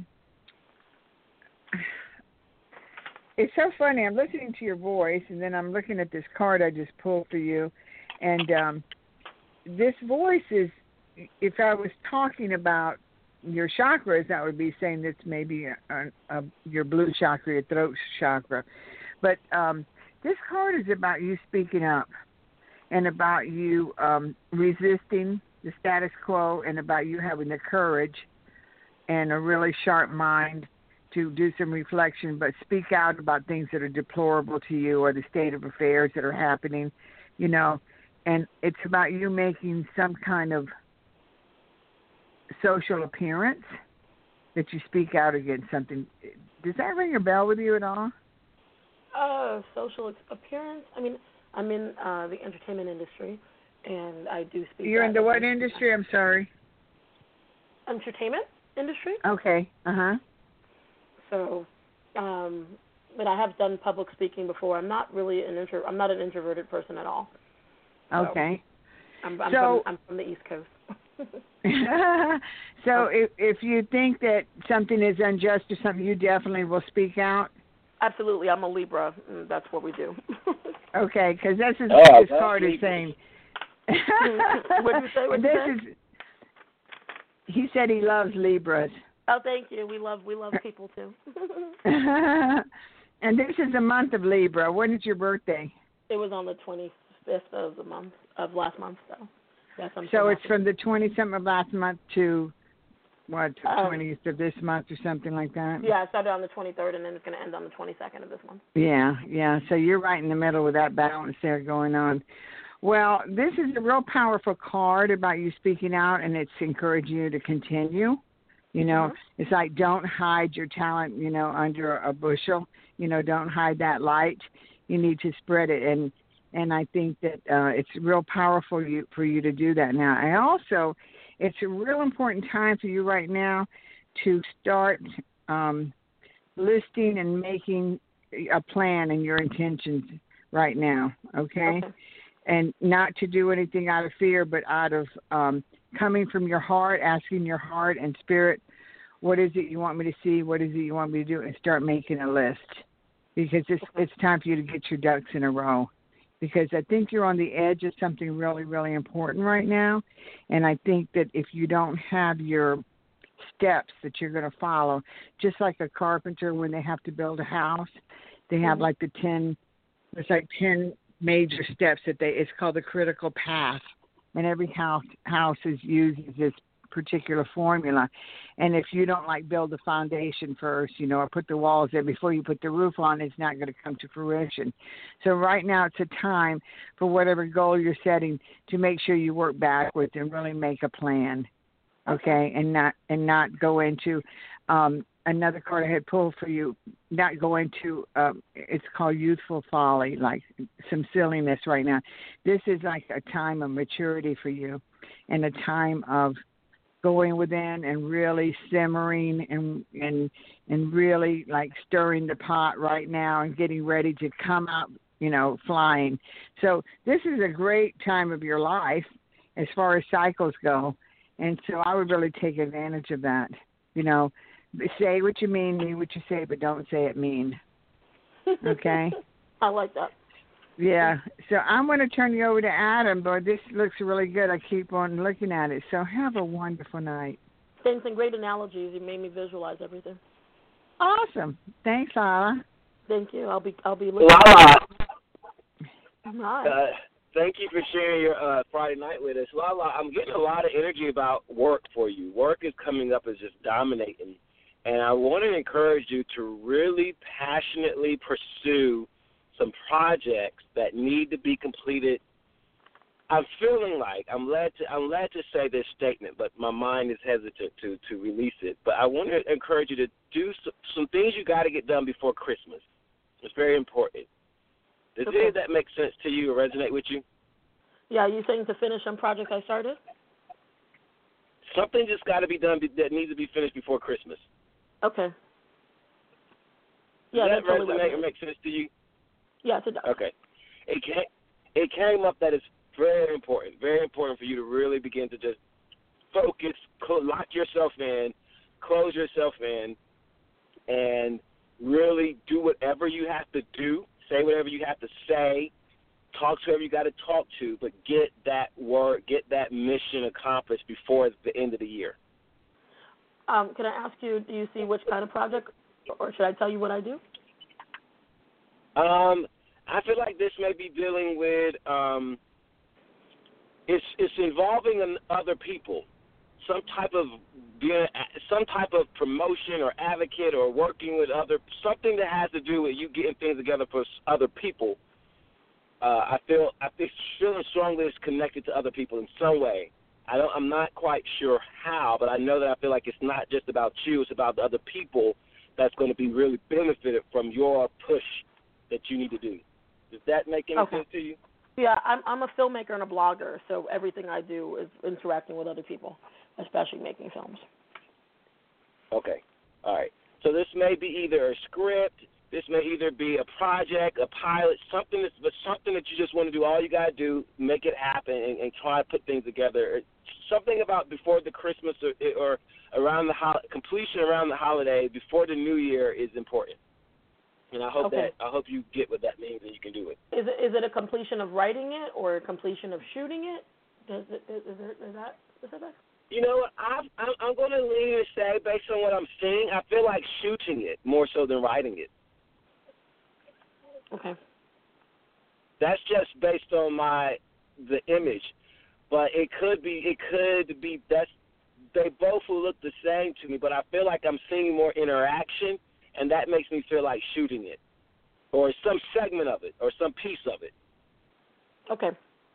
[SPEAKER 5] it's so funny. I'm listening to your voice, and then I'm looking at this card I just pulled for you, and this voice is, if I was talking about your chakras, that would be saying that's maybe your blue chakra, your throat chakra, but this card is about you speaking up and about you resisting the status quo and about you having the courage and a really sharp mind to do some reflection, but speak out about things that are deplorable to you or the state of affairs that are happening, and it's about you making some kind of social appearance that you speak out against something. Does that ring a bell with you at all?
[SPEAKER 8] Social appearance. I mean, I'm in the entertainment industry, and I do speak.
[SPEAKER 5] You're in the what industry? I'm sorry.
[SPEAKER 8] Entertainment industry.
[SPEAKER 5] Okay.
[SPEAKER 8] So, but I have done public speaking before. I'm not really I'm not an introverted person at all. So
[SPEAKER 5] okay.
[SPEAKER 8] I'm from the East Coast.
[SPEAKER 5] So if you think that something is unjust or something, you definitely will speak out?
[SPEAKER 8] Absolutely. I'm a Libra. That's what we do.
[SPEAKER 5] Okay, because this is
[SPEAKER 2] Oh,
[SPEAKER 5] this card is saying.
[SPEAKER 8] What did you say?
[SPEAKER 5] He said he loves Libras.
[SPEAKER 8] Oh, thank you. We love people too.
[SPEAKER 5] And this is the month of Libra. When is your birthday?
[SPEAKER 8] It was on the 25th of last month, so. Yes,
[SPEAKER 5] so it's from the 20-something of last month to, what, 20th of this month or something like that?
[SPEAKER 8] Yeah, it started on the 23rd, and then it's going to end on the 22nd of this month.
[SPEAKER 5] Yeah. So you're right in the middle with that balance there going on. Well, this is a real powerful card about you speaking out, and it's encouraging you to continue. You know, It's like don't hide your talent, under a bushel. Don't hide that light. You need to spread it. And I think that it's real powerful for you to do that now. It's a real important time for you right now to start listing and making a plan and your intentions right now, okay? And not to do anything out of fear, but out of coming from your heart, asking your heart and spirit, what is it you want me to see? What is it you want me to do? And start making a list, because it's time for you to get your ducks in a row. Because I think you're on the edge of something really, really important right now. And I think that if you don't have your steps that you're going to follow, just like a carpenter when they have to build a house, they have like 10 major steps it's called the critical path. And every house uses this particular formula. And if you don't build the foundation first, or put the walls there before you put the roof on, it's not going to come to fruition. So right now it's a time for whatever goal you're setting to make sure you work backwards and really make a plan. Okay. And not go into, another card I had pulled for you, not go into, it's called youthful folly, like some silliness right now. This is like a time of maturity for you and a time of going within and really simmering and really stirring the pot right now and getting ready to come out, flying. So this is a great time of your life as far as cycles go. And so I would really take advantage of that. Say what you mean what you say, but don't say it mean. Okay?
[SPEAKER 8] I like that.
[SPEAKER 5] Yeah. So I'm going to turn you over to Adam, but this looks really good. I keep on looking at it. So have a wonderful night.
[SPEAKER 8] Thanks, and great analogies. You made me visualize everything.
[SPEAKER 5] Awesome. Thanks, Lala.
[SPEAKER 8] Thank you. I'll be looking.
[SPEAKER 2] Lala.
[SPEAKER 8] Hi.
[SPEAKER 2] Thank you for sharing your Friday night with us. Lala, I'm getting a lot of energy about work for you. Work is coming up as just dominating. And I want to encourage you to really passionately pursue some projects that need to be completed. I'm feeling like I'm led to say this statement, but my mind is hesitant to release it. But I want to encourage you to do some things you got to get done before Christmas. It's very important. Does any of that make sense to you or resonate with you?
[SPEAKER 8] Yeah, are you saying to finish some projects I started?
[SPEAKER 2] Something just got to be done that needs to be finished before Christmas.
[SPEAKER 8] Okay. Yeah,
[SPEAKER 2] does that
[SPEAKER 8] totally
[SPEAKER 2] resonate or make sense to you?
[SPEAKER 8] Yes, it does.
[SPEAKER 2] Okay. It came up that it's very important for you to really begin to just focus, lock yourself in, close yourself in, and really do whatever you have to do, say whatever you have to say, talk to whoever you got to talk to, but get that mission accomplished before the end of the year.
[SPEAKER 8] Can I ask you, do you see which kind of project, or should I tell you what I do?
[SPEAKER 2] I feel like this may be dealing with it's involving other people, some type of promotion or advocate or working with something that has to do with you getting things together for other people. I feel feeling strongly it's connected to other people in some way. I'm not quite sure how, but I know that I feel like it's not just about you, it's about the other people that's going to be really benefited from your push that you need to do. Does that make any sense to you?
[SPEAKER 8] Yeah, I'm a filmmaker and a blogger, so everything I do is interacting with other people, especially making films.
[SPEAKER 2] Okay. All right. So this may be either a script, this may either be a project, a pilot, something that you just want to do. All you got to do, make it happen and try to put things together. Something about before the Christmas or around the completion around the holiday, before the New Year is important. And I hope you get what that means and you can do it.
[SPEAKER 8] Is it a completion of writing it or a completion of shooting it? Is that specific?
[SPEAKER 2] You know what? I'm going to lean and say, based on what I'm seeing, I feel like shooting it more so than writing it.
[SPEAKER 8] Okay.
[SPEAKER 2] That's just based on the image, but it could be they both will look the same to me, but I feel like I'm seeing more interaction, and that makes me feel like shooting it, or some segment of it, or some piece of it.
[SPEAKER 8] Okay.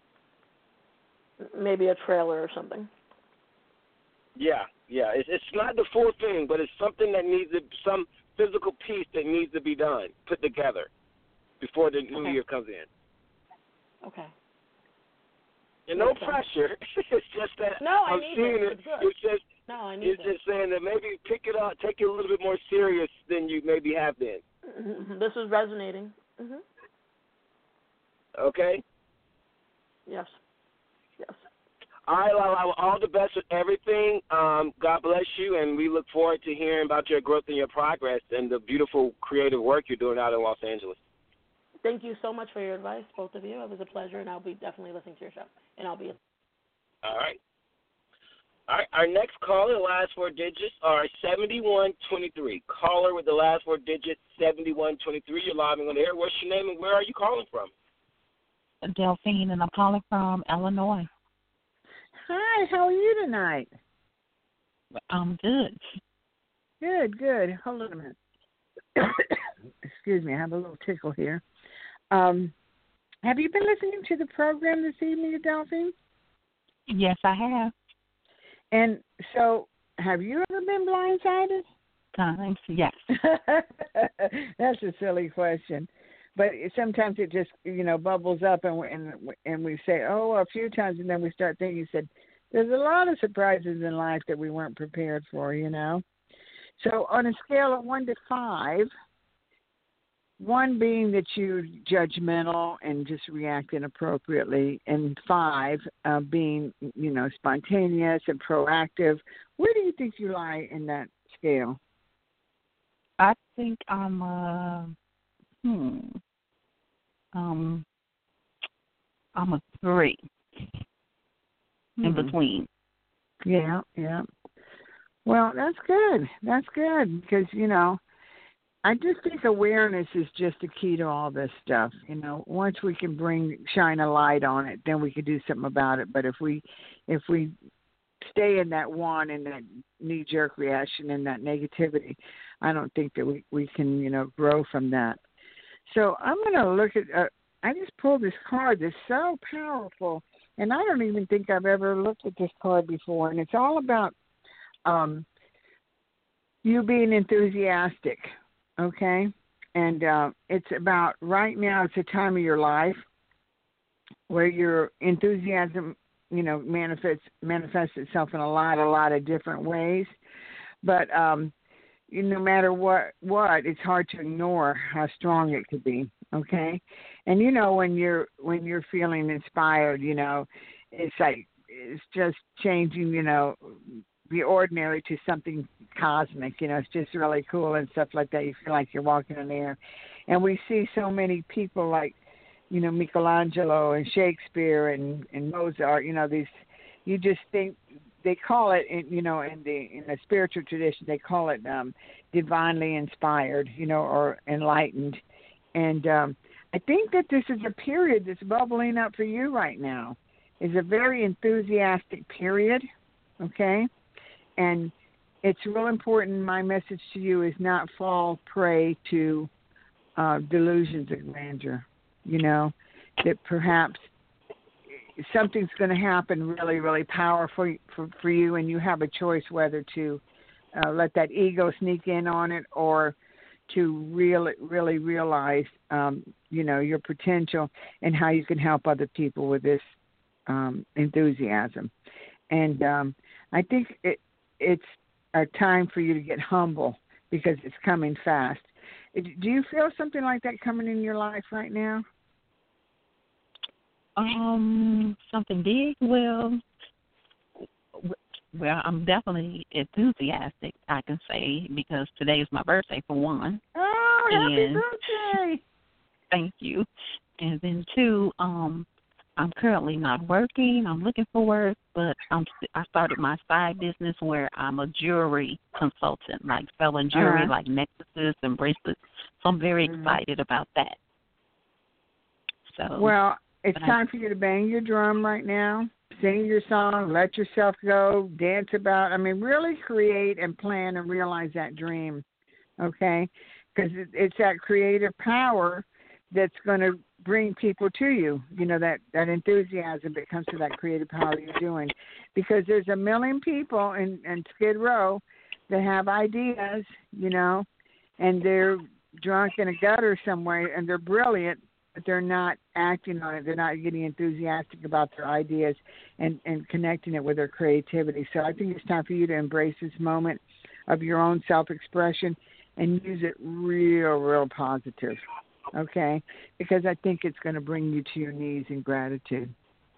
[SPEAKER 8] Maybe a trailer or something.
[SPEAKER 2] Yeah. It's not the full thing, but it's something that some physical piece that needs to be done, put together, before the New Year comes in.
[SPEAKER 8] Okay.
[SPEAKER 2] And no pressure. It's just that I'm seeing it. It's just saying that maybe pick it up, take it a little bit more serious than you maybe have been.
[SPEAKER 8] This is resonating. Mm-hmm.
[SPEAKER 2] Okay?
[SPEAKER 8] Yes.
[SPEAKER 2] All right, Lala, all the best with everything. God bless you, and we look forward to hearing about your growth and your progress and the beautiful creative work you're doing out in Los Angeles.
[SPEAKER 8] Thank you so much for your advice, both of you. It was a pleasure, and I'll be definitely listening to your show. And I'll be.
[SPEAKER 2] All right. Our next caller, the last four digits are 7123. Caller with the last four digits, 7123. You're live on the air. What's your name and where are you calling from?
[SPEAKER 9] Delphine, and I'm calling from Illinois.
[SPEAKER 5] Hi, how are you tonight?
[SPEAKER 9] I'm good.
[SPEAKER 5] Good. Hold on a minute. Excuse me, I have a little tickle here. Have you been listening to the program this evening, Delphine?
[SPEAKER 9] Yes, I have.
[SPEAKER 5] And so, have you ever been blindsided?
[SPEAKER 9] Times, yes.
[SPEAKER 5] That's a silly question. But sometimes it just, bubbles up and we say, a few times, and then we start thinking, there's a lot of surprises in life that we weren't prepared for, So on a scale of 1 to 5, 1 being that you're judgmental and just react inappropriately, and 5 being, spontaneous and proactive, where do you think you lie in that scale?
[SPEAKER 9] I think I'm a 3 in between.
[SPEAKER 5] Yeah. Well, that's good. Because, I just think awareness is just the key to all this stuff. Once we can shine a light on it, then we can do something about it. But if we stay in that one and that knee-jerk reaction and that negativity, I don't think that we can, grow from that. So I'm going to look at, I just pulled this card that's so powerful, and I don't even think I've ever looked at this card before, and it's all about you being enthusiastic, okay? And it's about right now it's a time of your life where your enthusiasm, manifests itself in a lot of different ways. But no matter what, it's hard to ignore how strong it could be, okay? And when you're feeling inspired, it's like it's just changing, the ordinary to something cosmic. It's just really cool and stuff like that. You feel like you're walking in the air. And we see so many people like, Michelangelo and Shakespeare and Mozart, these, you just think they call it, in the spiritual tradition, they call it divinely inspired, or enlightened. And I think that this is a period that's bubbling up for you right now. Is a very enthusiastic period, okay? And it's real important. My message to you is not fall prey to delusions of grandeur, that perhaps something's going to happen really, really powerful for you, and you have a choice whether to let that ego sneak in on it or to really realize, your potential and how you can help other people with this enthusiasm. And I think it's a time for you to get humble because it's coming fast. Do you feel something like that coming in your life right now?
[SPEAKER 9] Something big? Well, I'm definitely enthusiastic, I can say, because today is my birthday, for one.
[SPEAKER 5] Oh, happy birthday!
[SPEAKER 9] Thank you. And then, two, I'm currently not working. I'm looking for work, but I started my side business where I'm a jewelry consultant, like selling jewelry, like necklaces and bracelets. So I'm very excited about that. So,
[SPEAKER 5] well, it's time for you to bang your drum right now, sing your song, let yourself go, dance about. I mean, really create and plan and realize that dream, okay? Because it's that creative power that's going to bring people to you, that enthusiasm that comes to that creative power you're doing. Because there's a million people in Skid Row that have ideas, and they're drunk in a gutter somewhere, and they're brilliant, but they're not acting on it. They're not getting enthusiastic about their ideas and connecting it with their creativity. So I think it's time for you to embrace this moment of your own self-expression and use it real positive, okay? Because I think it's going to bring you to your knees in gratitude.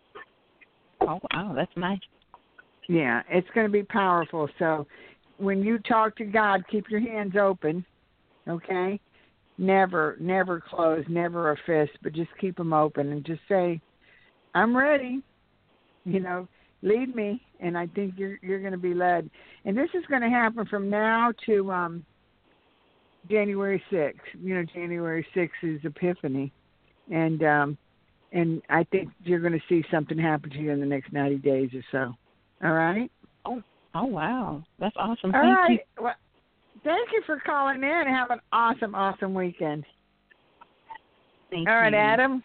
[SPEAKER 9] Oh, wow, that's nice.
[SPEAKER 5] Yeah, it's going to be powerful. So when you talk to God, keep your hands open, okay? Never close, never a fist, but just keep them open and just say, I'm ready, lead me. And I think you're going to be led. And this is going to happen from now to January 6th. January 6th is Epiphany. And I think you're going to see something happen to you in the next 90 days or so. All right?
[SPEAKER 9] Oh wow. That's awesome.
[SPEAKER 5] All
[SPEAKER 9] Thank
[SPEAKER 5] right.
[SPEAKER 9] you.
[SPEAKER 5] Well, thank you for calling in. Have an awesome weekend.
[SPEAKER 9] Thank
[SPEAKER 5] All right,
[SPEAKER 9] you.
[SPEAKER 5] Adam.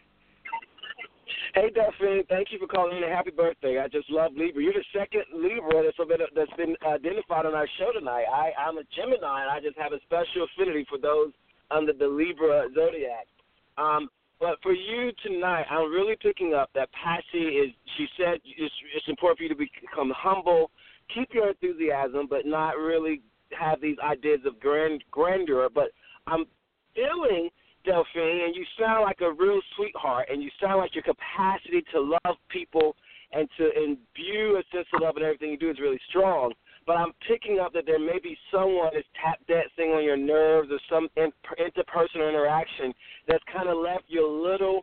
[SPEAKER 2] Hey, Delphine, thank you for calling in and happy birthday. I just love Libra. You're the second Libra that's been identified on our show tonight. I'm a Gemini, and I just have a special affinity for those under the Libra zodiac. But for you tonight, I'm really picking up that Patsy she said it's important for you to become humble, keep your enthusiasm, but not really have these ideas of grandeur. But I'm feeling, Delphine, and you sound like a real sweetheart, and you sound like your capacity to love people and to imbue a sense of love in everything you do is really strong. But I'm picking up that there may be someone that's tap dancing on your nerves or some interpersonal interaction that's kind of left you a little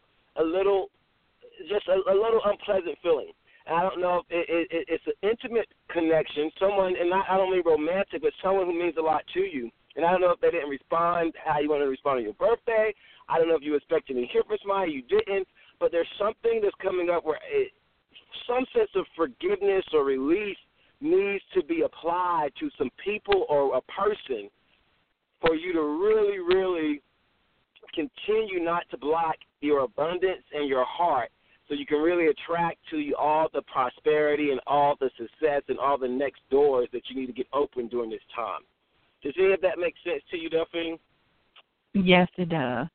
[SPEAKER 2] unpleasant feeling. And I don't know if it's an intimate connection, someone, and I don't mean romantic, but someone who means a lot to you. And I don't know if they didn't respond how you wanted to respond on your birthday. I don't know if you expected to hear from somebody, you didn't. But there's something that's coming up where some sense of forgiveness or release needs to be applied to some people or a person for you to really, really continue not to block your abundance and your heart so you can really attract to you all the prosperity and all the success and all the next doors that you need to get open during this time. Does any of that make sense to you, Delphine?
[SPEAKER 9] Yes, it does.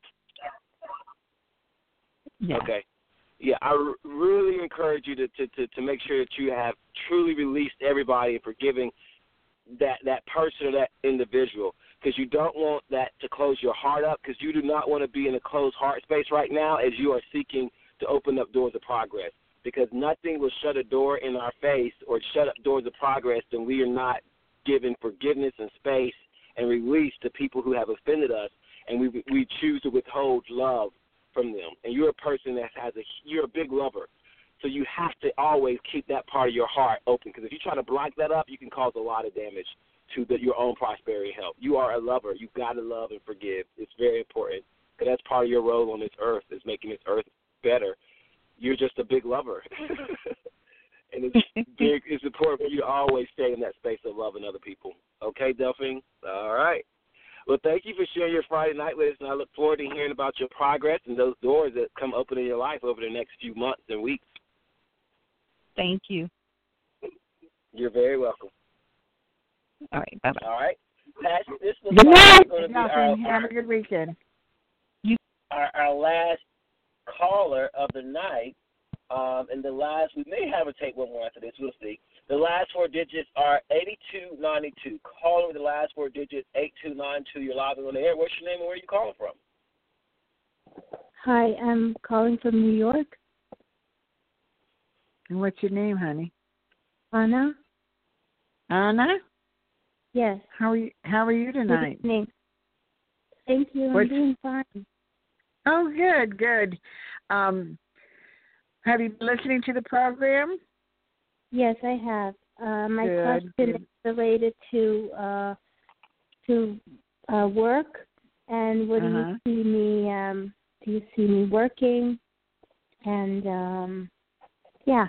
[SPEAKER 9] Yeah.
[SPEAKER 2] Okay. Yeah, I really encourage you to make sure that you have truly released everybody and forgiving that person or that individual, because you don't want that to close your heart up, because you do not want to be in a closed heart space right now as you are seeking to open up doors of progress, because nothing will shut a door in our face or shut up doors of progress than we are not giving forgiveness and space and release to people who have offended us, and we choose to withhold love from them. And you're a person that you're a big lover, so you have to always keep that part of your heart open, because if you try to block that up, you can cause a lot of damage to your own prosperity and health. You are a lover. You've got to love and forgive. It's very important, because that's part of your role on this earth, is making this earth better. You're just a big lover. And it's important for you to always stay in that space of loving other people. Okay, Delphine? All right. Well, thank you for sharing your Friday night with us, and I look forward to hearing about your progress and those doors that come open in your life over the next few months and weeks.
[SPEAKER 9] Thank you.
[SPEAKER 2] You're very welcome.
[SPEAKER 9] All right. Bye-bye.
[SPEAKER 2] All right. This was
[SPEAKER 5] Good night.
[SPEAKER 2] going to be
[SPEAKER 5] Have a good weekend.
[SPEAKER 2] Our last caller of the night. And we may have a take one more after this. We'll see. The last four digits are 8292. Caller with the last four digits, 8292. You're live on the air. What's your name and where are you calling from?
[SPEAKER 10] Hi, I'm calling from New York.
[SPEAKER 5] And what's your name, honey?
[SPEAKER 10] Anna?
[SPEAKER 5] Anna?
[SPEAKER 10] Yes.
[SPEAKER 5] How are you tonight?
[SPEAKER 10] Good evening. Thank you. I'm doing fine.
[SPEAKER 5] Oh, good. Have you been listening to the program?
[SPEAKER 10] Yes, I have. My question is related to work, and what do you see me? Do you see me working? And yeah.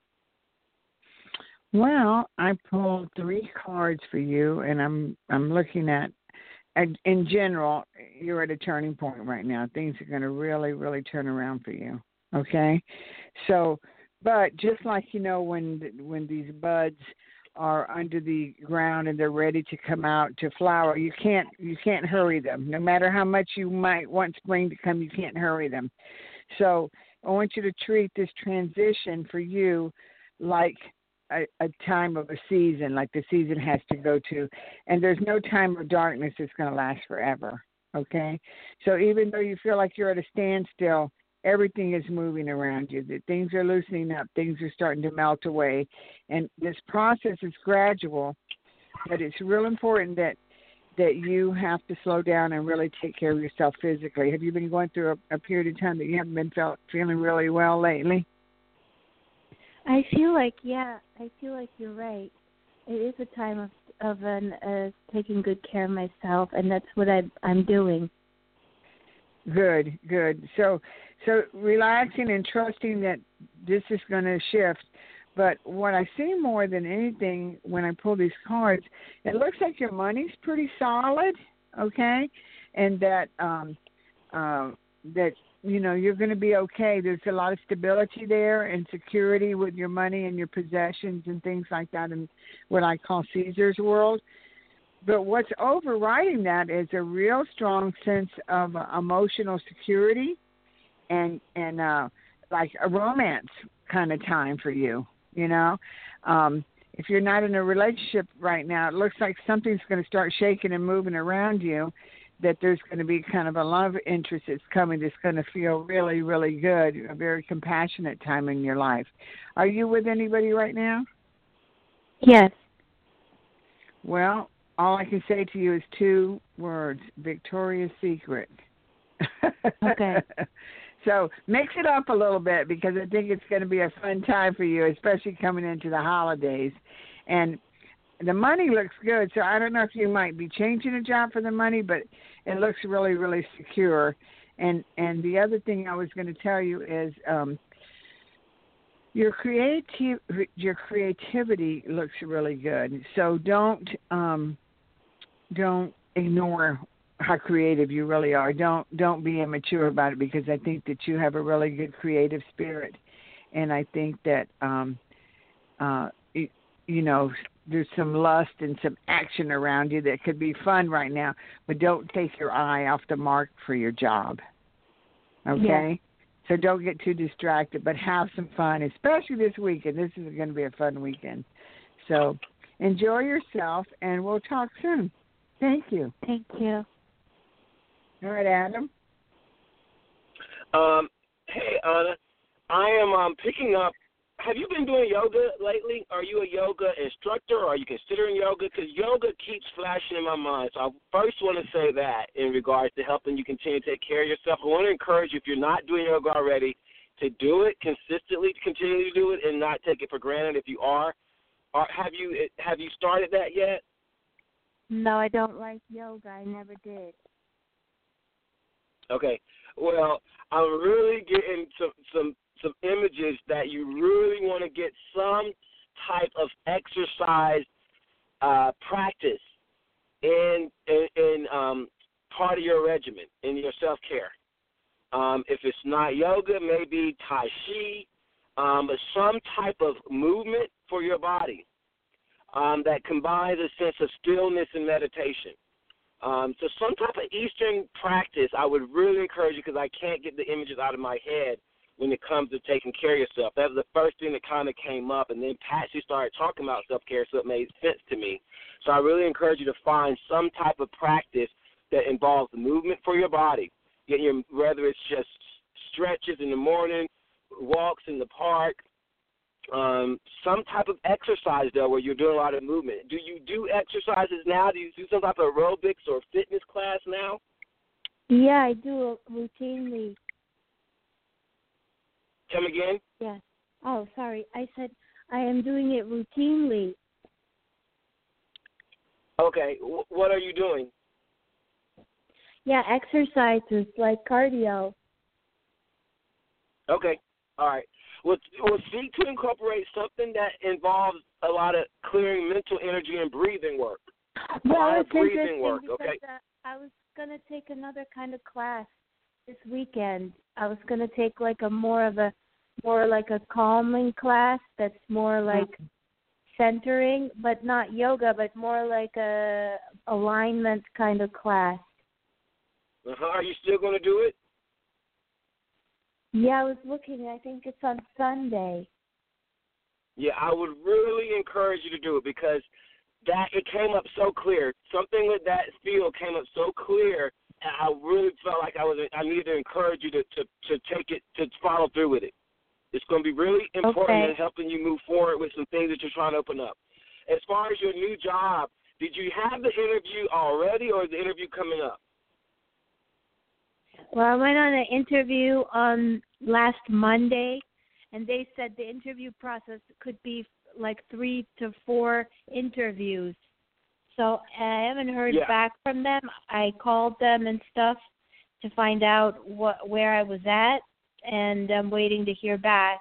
[SPEAKER 5] Well, I pulled 3 cards for you, and I'm looking at. In general, you're at a turning point right now. Things are going to really, really turn around for you. Okay, so, but just like when these buds are under the ground and they're ready to come out to flower, you can't hurry them. No matter how much you might want spring to come, you can't hurry them. So I want you to treat this transition for you like a time of a season, like the season has to go to, and there's no time of darkness that's going to last forever. Okay, so even though you feel like you're at a standstill, everything is moving around you. That things are loosening up. Things are starting to melt away. And this process is gradual, but it's real important that you have to slow down and really take care of yourself physically. Have you been going through a period of time that you haven't been feeling really well lately?
[SPEAKER 10] I feel like you're right. It is a time of taking good care of myself, and that's what I'm doing.
[SPEAKER 5] Good. So relaxing and trusting that this is going to shift. But what I see more than anything when I pull these cards, it looks like your money's pretty solid, okay, and that you're going to be okay. There's a lot of stability there and security with your money and your possessions and things like that in what I call Caesar's world. But what's overriding that is a real strong sense of emotional security and like a romance kind of time for you, If you're not in a relationship right now, it looks like something's going to start shaking and moving around you, that there's going to be kind of a love interest that's coming that's going to feel really, really good, a very compassionate time in your life. Are you with anybody right now?
[SPEAKER 10] Yes.
[SPEAKER 5] Well, all I can say to you is 2 words: Victoria's Secret.
[SPEAKER 10] Okay.
[SPEAKER 5] So mix it up a little bit, because I think it's going to be a fun time for you, especially coming into the holidays. And the money looks good, so I don't know if you might be changing a job for the money, but it looks really, really secure. And the other thing I was going to tell you is your creativity looks really good. So don't ignore how creative you really are. Don't be immature about it, because I think that you have a really good creative spirit, and I think that there's some lust and some action around you that could be fun right now, but don't take your eye off the mark for your job. Okay?
[SPEAKER 10] Yes.
[SPEAKER 5] So don't get too distracted, but have some fun, especially this weekend. This is going to be a fun weekend. So enjoy yourself, and we'll talk soon. Thank you.
[SPEAKER 10] Thank you.
[SPEAKER 5] All right, Adam.
[SPEAKER 2] Hey, Anna. I am picking up. Have you been doing yoga lately? Are you a yoga instructor, or are you considering yoga? Because yoga keeps flashing in my mind. So I first want to say that in regards to helping you continue to take care of yourself. I want to encourage you, if you're not doing yoga already, to do it consistently, to continue to do it, and not take it for granted if you are. Or have you started that yet?
[SPEAKER 10] No, I don't like yoga. I never did.
[SPEAKER 2] Okay. Well, I'm really getting some images that you really want to get some type of exercise practice in part of your regimen, in your self-care. If it's not yoga, maybe Tai Chi, but some type of movement for your body that combines a sense of stillness and meditation. So some type of Eastern practice I would really encourage you, because I can't get the images out of my head when it comes to taking care of yourself. That was the first thing that kind of came up, and then Patsy started talking about self-care, so it made sense to me. So I really encourage you to find some type of practice that involves movement for your body. Whether it's just stretches in the morning, walks in the park, some type of exercise, though, where you're doing a lot of movement. Do you do exercises now? Do you do some type of aerobics or fitness class now?
[SPEAKER 10] Yeah, I do routinely.
[SPEAKER 2] Come again?
[SPEAKER 10] Yeah. Oh, sorry. I said I am doing it routinely.
[SPEAKER 2] Okay. What are you doing?
[SPEAKER 10] Yeah, exercises like cardio.
[SPEAKER 2] Okay. All right. Well, seek to incorporate something that involves a lot of clearing mental energy and breathing work.
[SPEAKER 10] Well, it's
[SPEAKER 2] breathing work,
[SPEAKER 10] because
[SPEAKER 2] okay?
[SPEAKER 10] I was going to take another kind of class this weekend. I was going to take like more like a calming class that's more like centering, but not yoga, but more like a alignment kind of class.
[SPEAKER 2] Are you still going to do it?
[SPEAKER 10] Yeah, I was looking. I think it's on Sunday.
[SPEAKER 2] Yeah, I would really encourage you to do it, because it came up so clear. Something with that field came up so clear, and I really felt like I needed to encourage you to take it, to follow through with it. It's going to be really important in helping you move forward with some things that you're trying to open up. As far as your new job, did you have the interview already, or is the interview coming up?
[SPEAKER 10] Well, I went on an interview on last Monday, and they said the interview process could be like 3 to 4 interviews. So I haven't heard back from them. I called them and stuff to find out where I was at, and I'm waiting to hear back.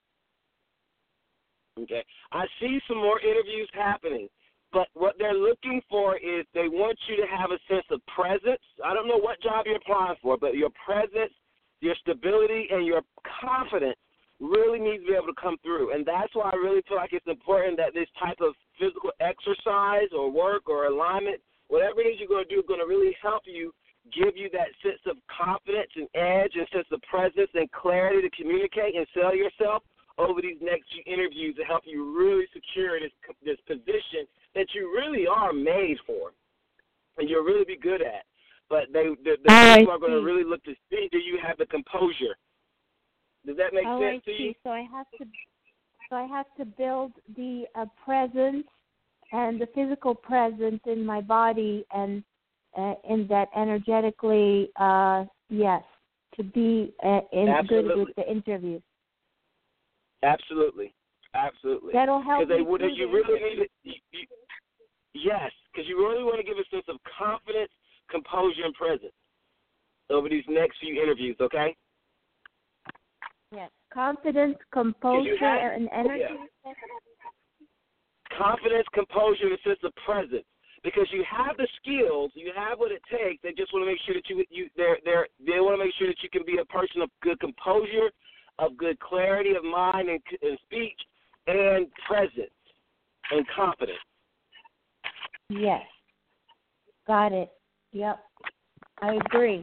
[SPEAKER 2] Okay. I see some more interviews happening. But what they're looking for is they want you to have a sense of presence. I don't know what job you're applying for, but your presence, your stability, and your confidence really needs to be able to come through. And that's why I really feel like it's important that this type of physical exercise or work or alignment, whatever it is you're going to do, is going to really help you, give you that sense of confidence and edge and sense of presence and clarity to communicate and sell yourself over these next few interviews to help you really secure this position that you really are made for and you'll really be good at. But the people are going to really look to see, do you have the composure? Does that make sense to you?
[SPEAKER 10] So I have to build the presence and the physical presence in my body, and in that energetically, yes, to be good with the interview.
[SPEAKER 2] Absolutely.
[SPEAKER 10] That'll help me.
[SPEAKER 2] Because you really need it. Yes, because you really want to give a sense of confidence, composure, and presence over these next few interviews, okay?
[SPEAKER 10] Yes, confidence, composure, and energy.
[SPEAKER 2] Yeah. Confidence, composure, and a sense of presence. Because you have the skills, you have what it takes. They just want to make sure that they want to make sure that you can be a person of good composure, of good clarity of mind and speech, and presence and confidence.
[SPEAKER 10] Yes. Got it. Yep. I agree.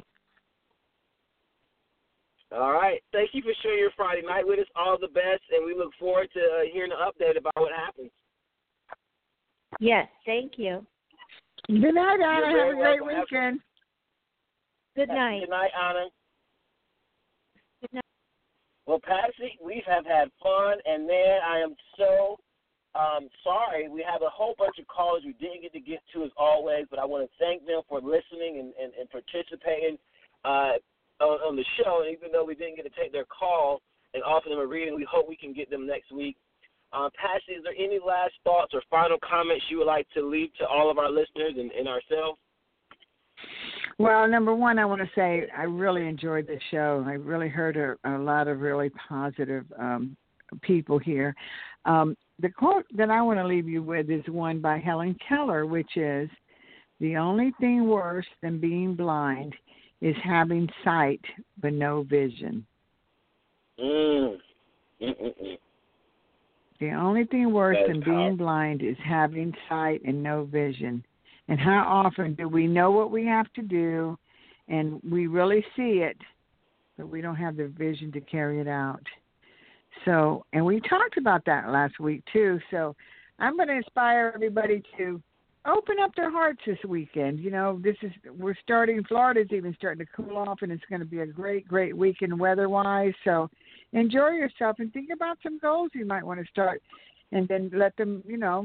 [SPEAKER 2] All right. Thank you for sharing your Friday night with us. All the best, and we look forward to hearing an update about what happens.
[SPEAKER 10] Yes. Thank you.
[SPEAKER 5] Good night, Anna. Have a great weekend.
[SPEAKER 10] Good night.
[SPEAKER 2] Good night, Anna.
[SPEAKER 10] Good night.
[SPEAKER 2] Well, Patsy, we have had fun, and man, I am so sorry. We have a whole bunch of callers we didn't get to get to as always, but I want to thank them for listening and participating on the show. And even though we didn't get to take their call and offer them a reading, we hope we can get them next week. Patsy, is there any last thoughts or final comments you would like to leave to all of our listeners and ourselves?
[SPEAKER 5] Well, number one, I want to say I really enjoyed the show. I really heard a lot of really positive people here. The quote that I want to leave you with is one by Helen Keller, which is, "The only thing worse than being blind is having sight but no vision." The only thing worse than being blind is having sight and no vision. And how often do we know what we have to do, and we really see it, but we don't have the vision to carry it out? So, and we talked about that last week too. So I'm going to inspire everybody to open up their hearts this weekend. You know, Florida's even starting to cool off, and it's going to be a great, great weekend weather-wise. So enjoy yourself and think about some goals you might want to start, and then let them,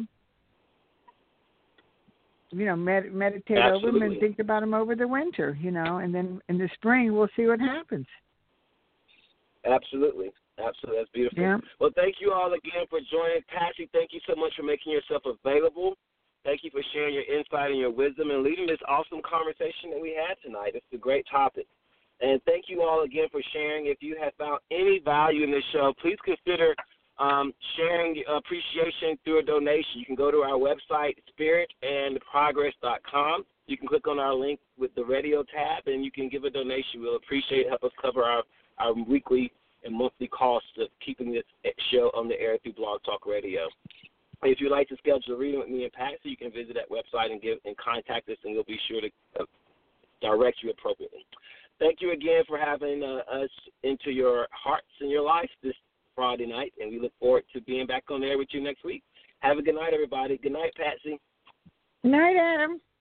[SPEAKER 5] meditate over them and think about them over the winter, and then in the spring we'll see what happens.
[SPEAKER 2] Absolutely. That's beautiful.
[SPEAKER 5] Yeah.
[SPEAKER 2] Well, thank you all again for joining. Patsy, thank you so much for making yourself available. Thank you for sharing your insight and your wisdom and leading this awesome conversation that we had tonight. It's a great topic. And thank you all again for sharing. If you have found any value in this show, please consider sharing appreciation through a donation. You can go to our website, spiritandprogress.com. You can click on our link with the radio tab, and you can give a donation. We'll appreciate it. Help us cover our weekly and monthly costs of keeping this show on the air through Blog Talk Radio. If you'd like to schedule a reading with me and Patsy, you can visit that website and contact us, and we'll be sure to direct you appropriately. Thank you again for having us into your hearts and your life this Friday night, and we look forward to being back on there with you next week. Have a good night, everybody. Good night, Patsy.
[SPEAKER 5] Good night, Adam.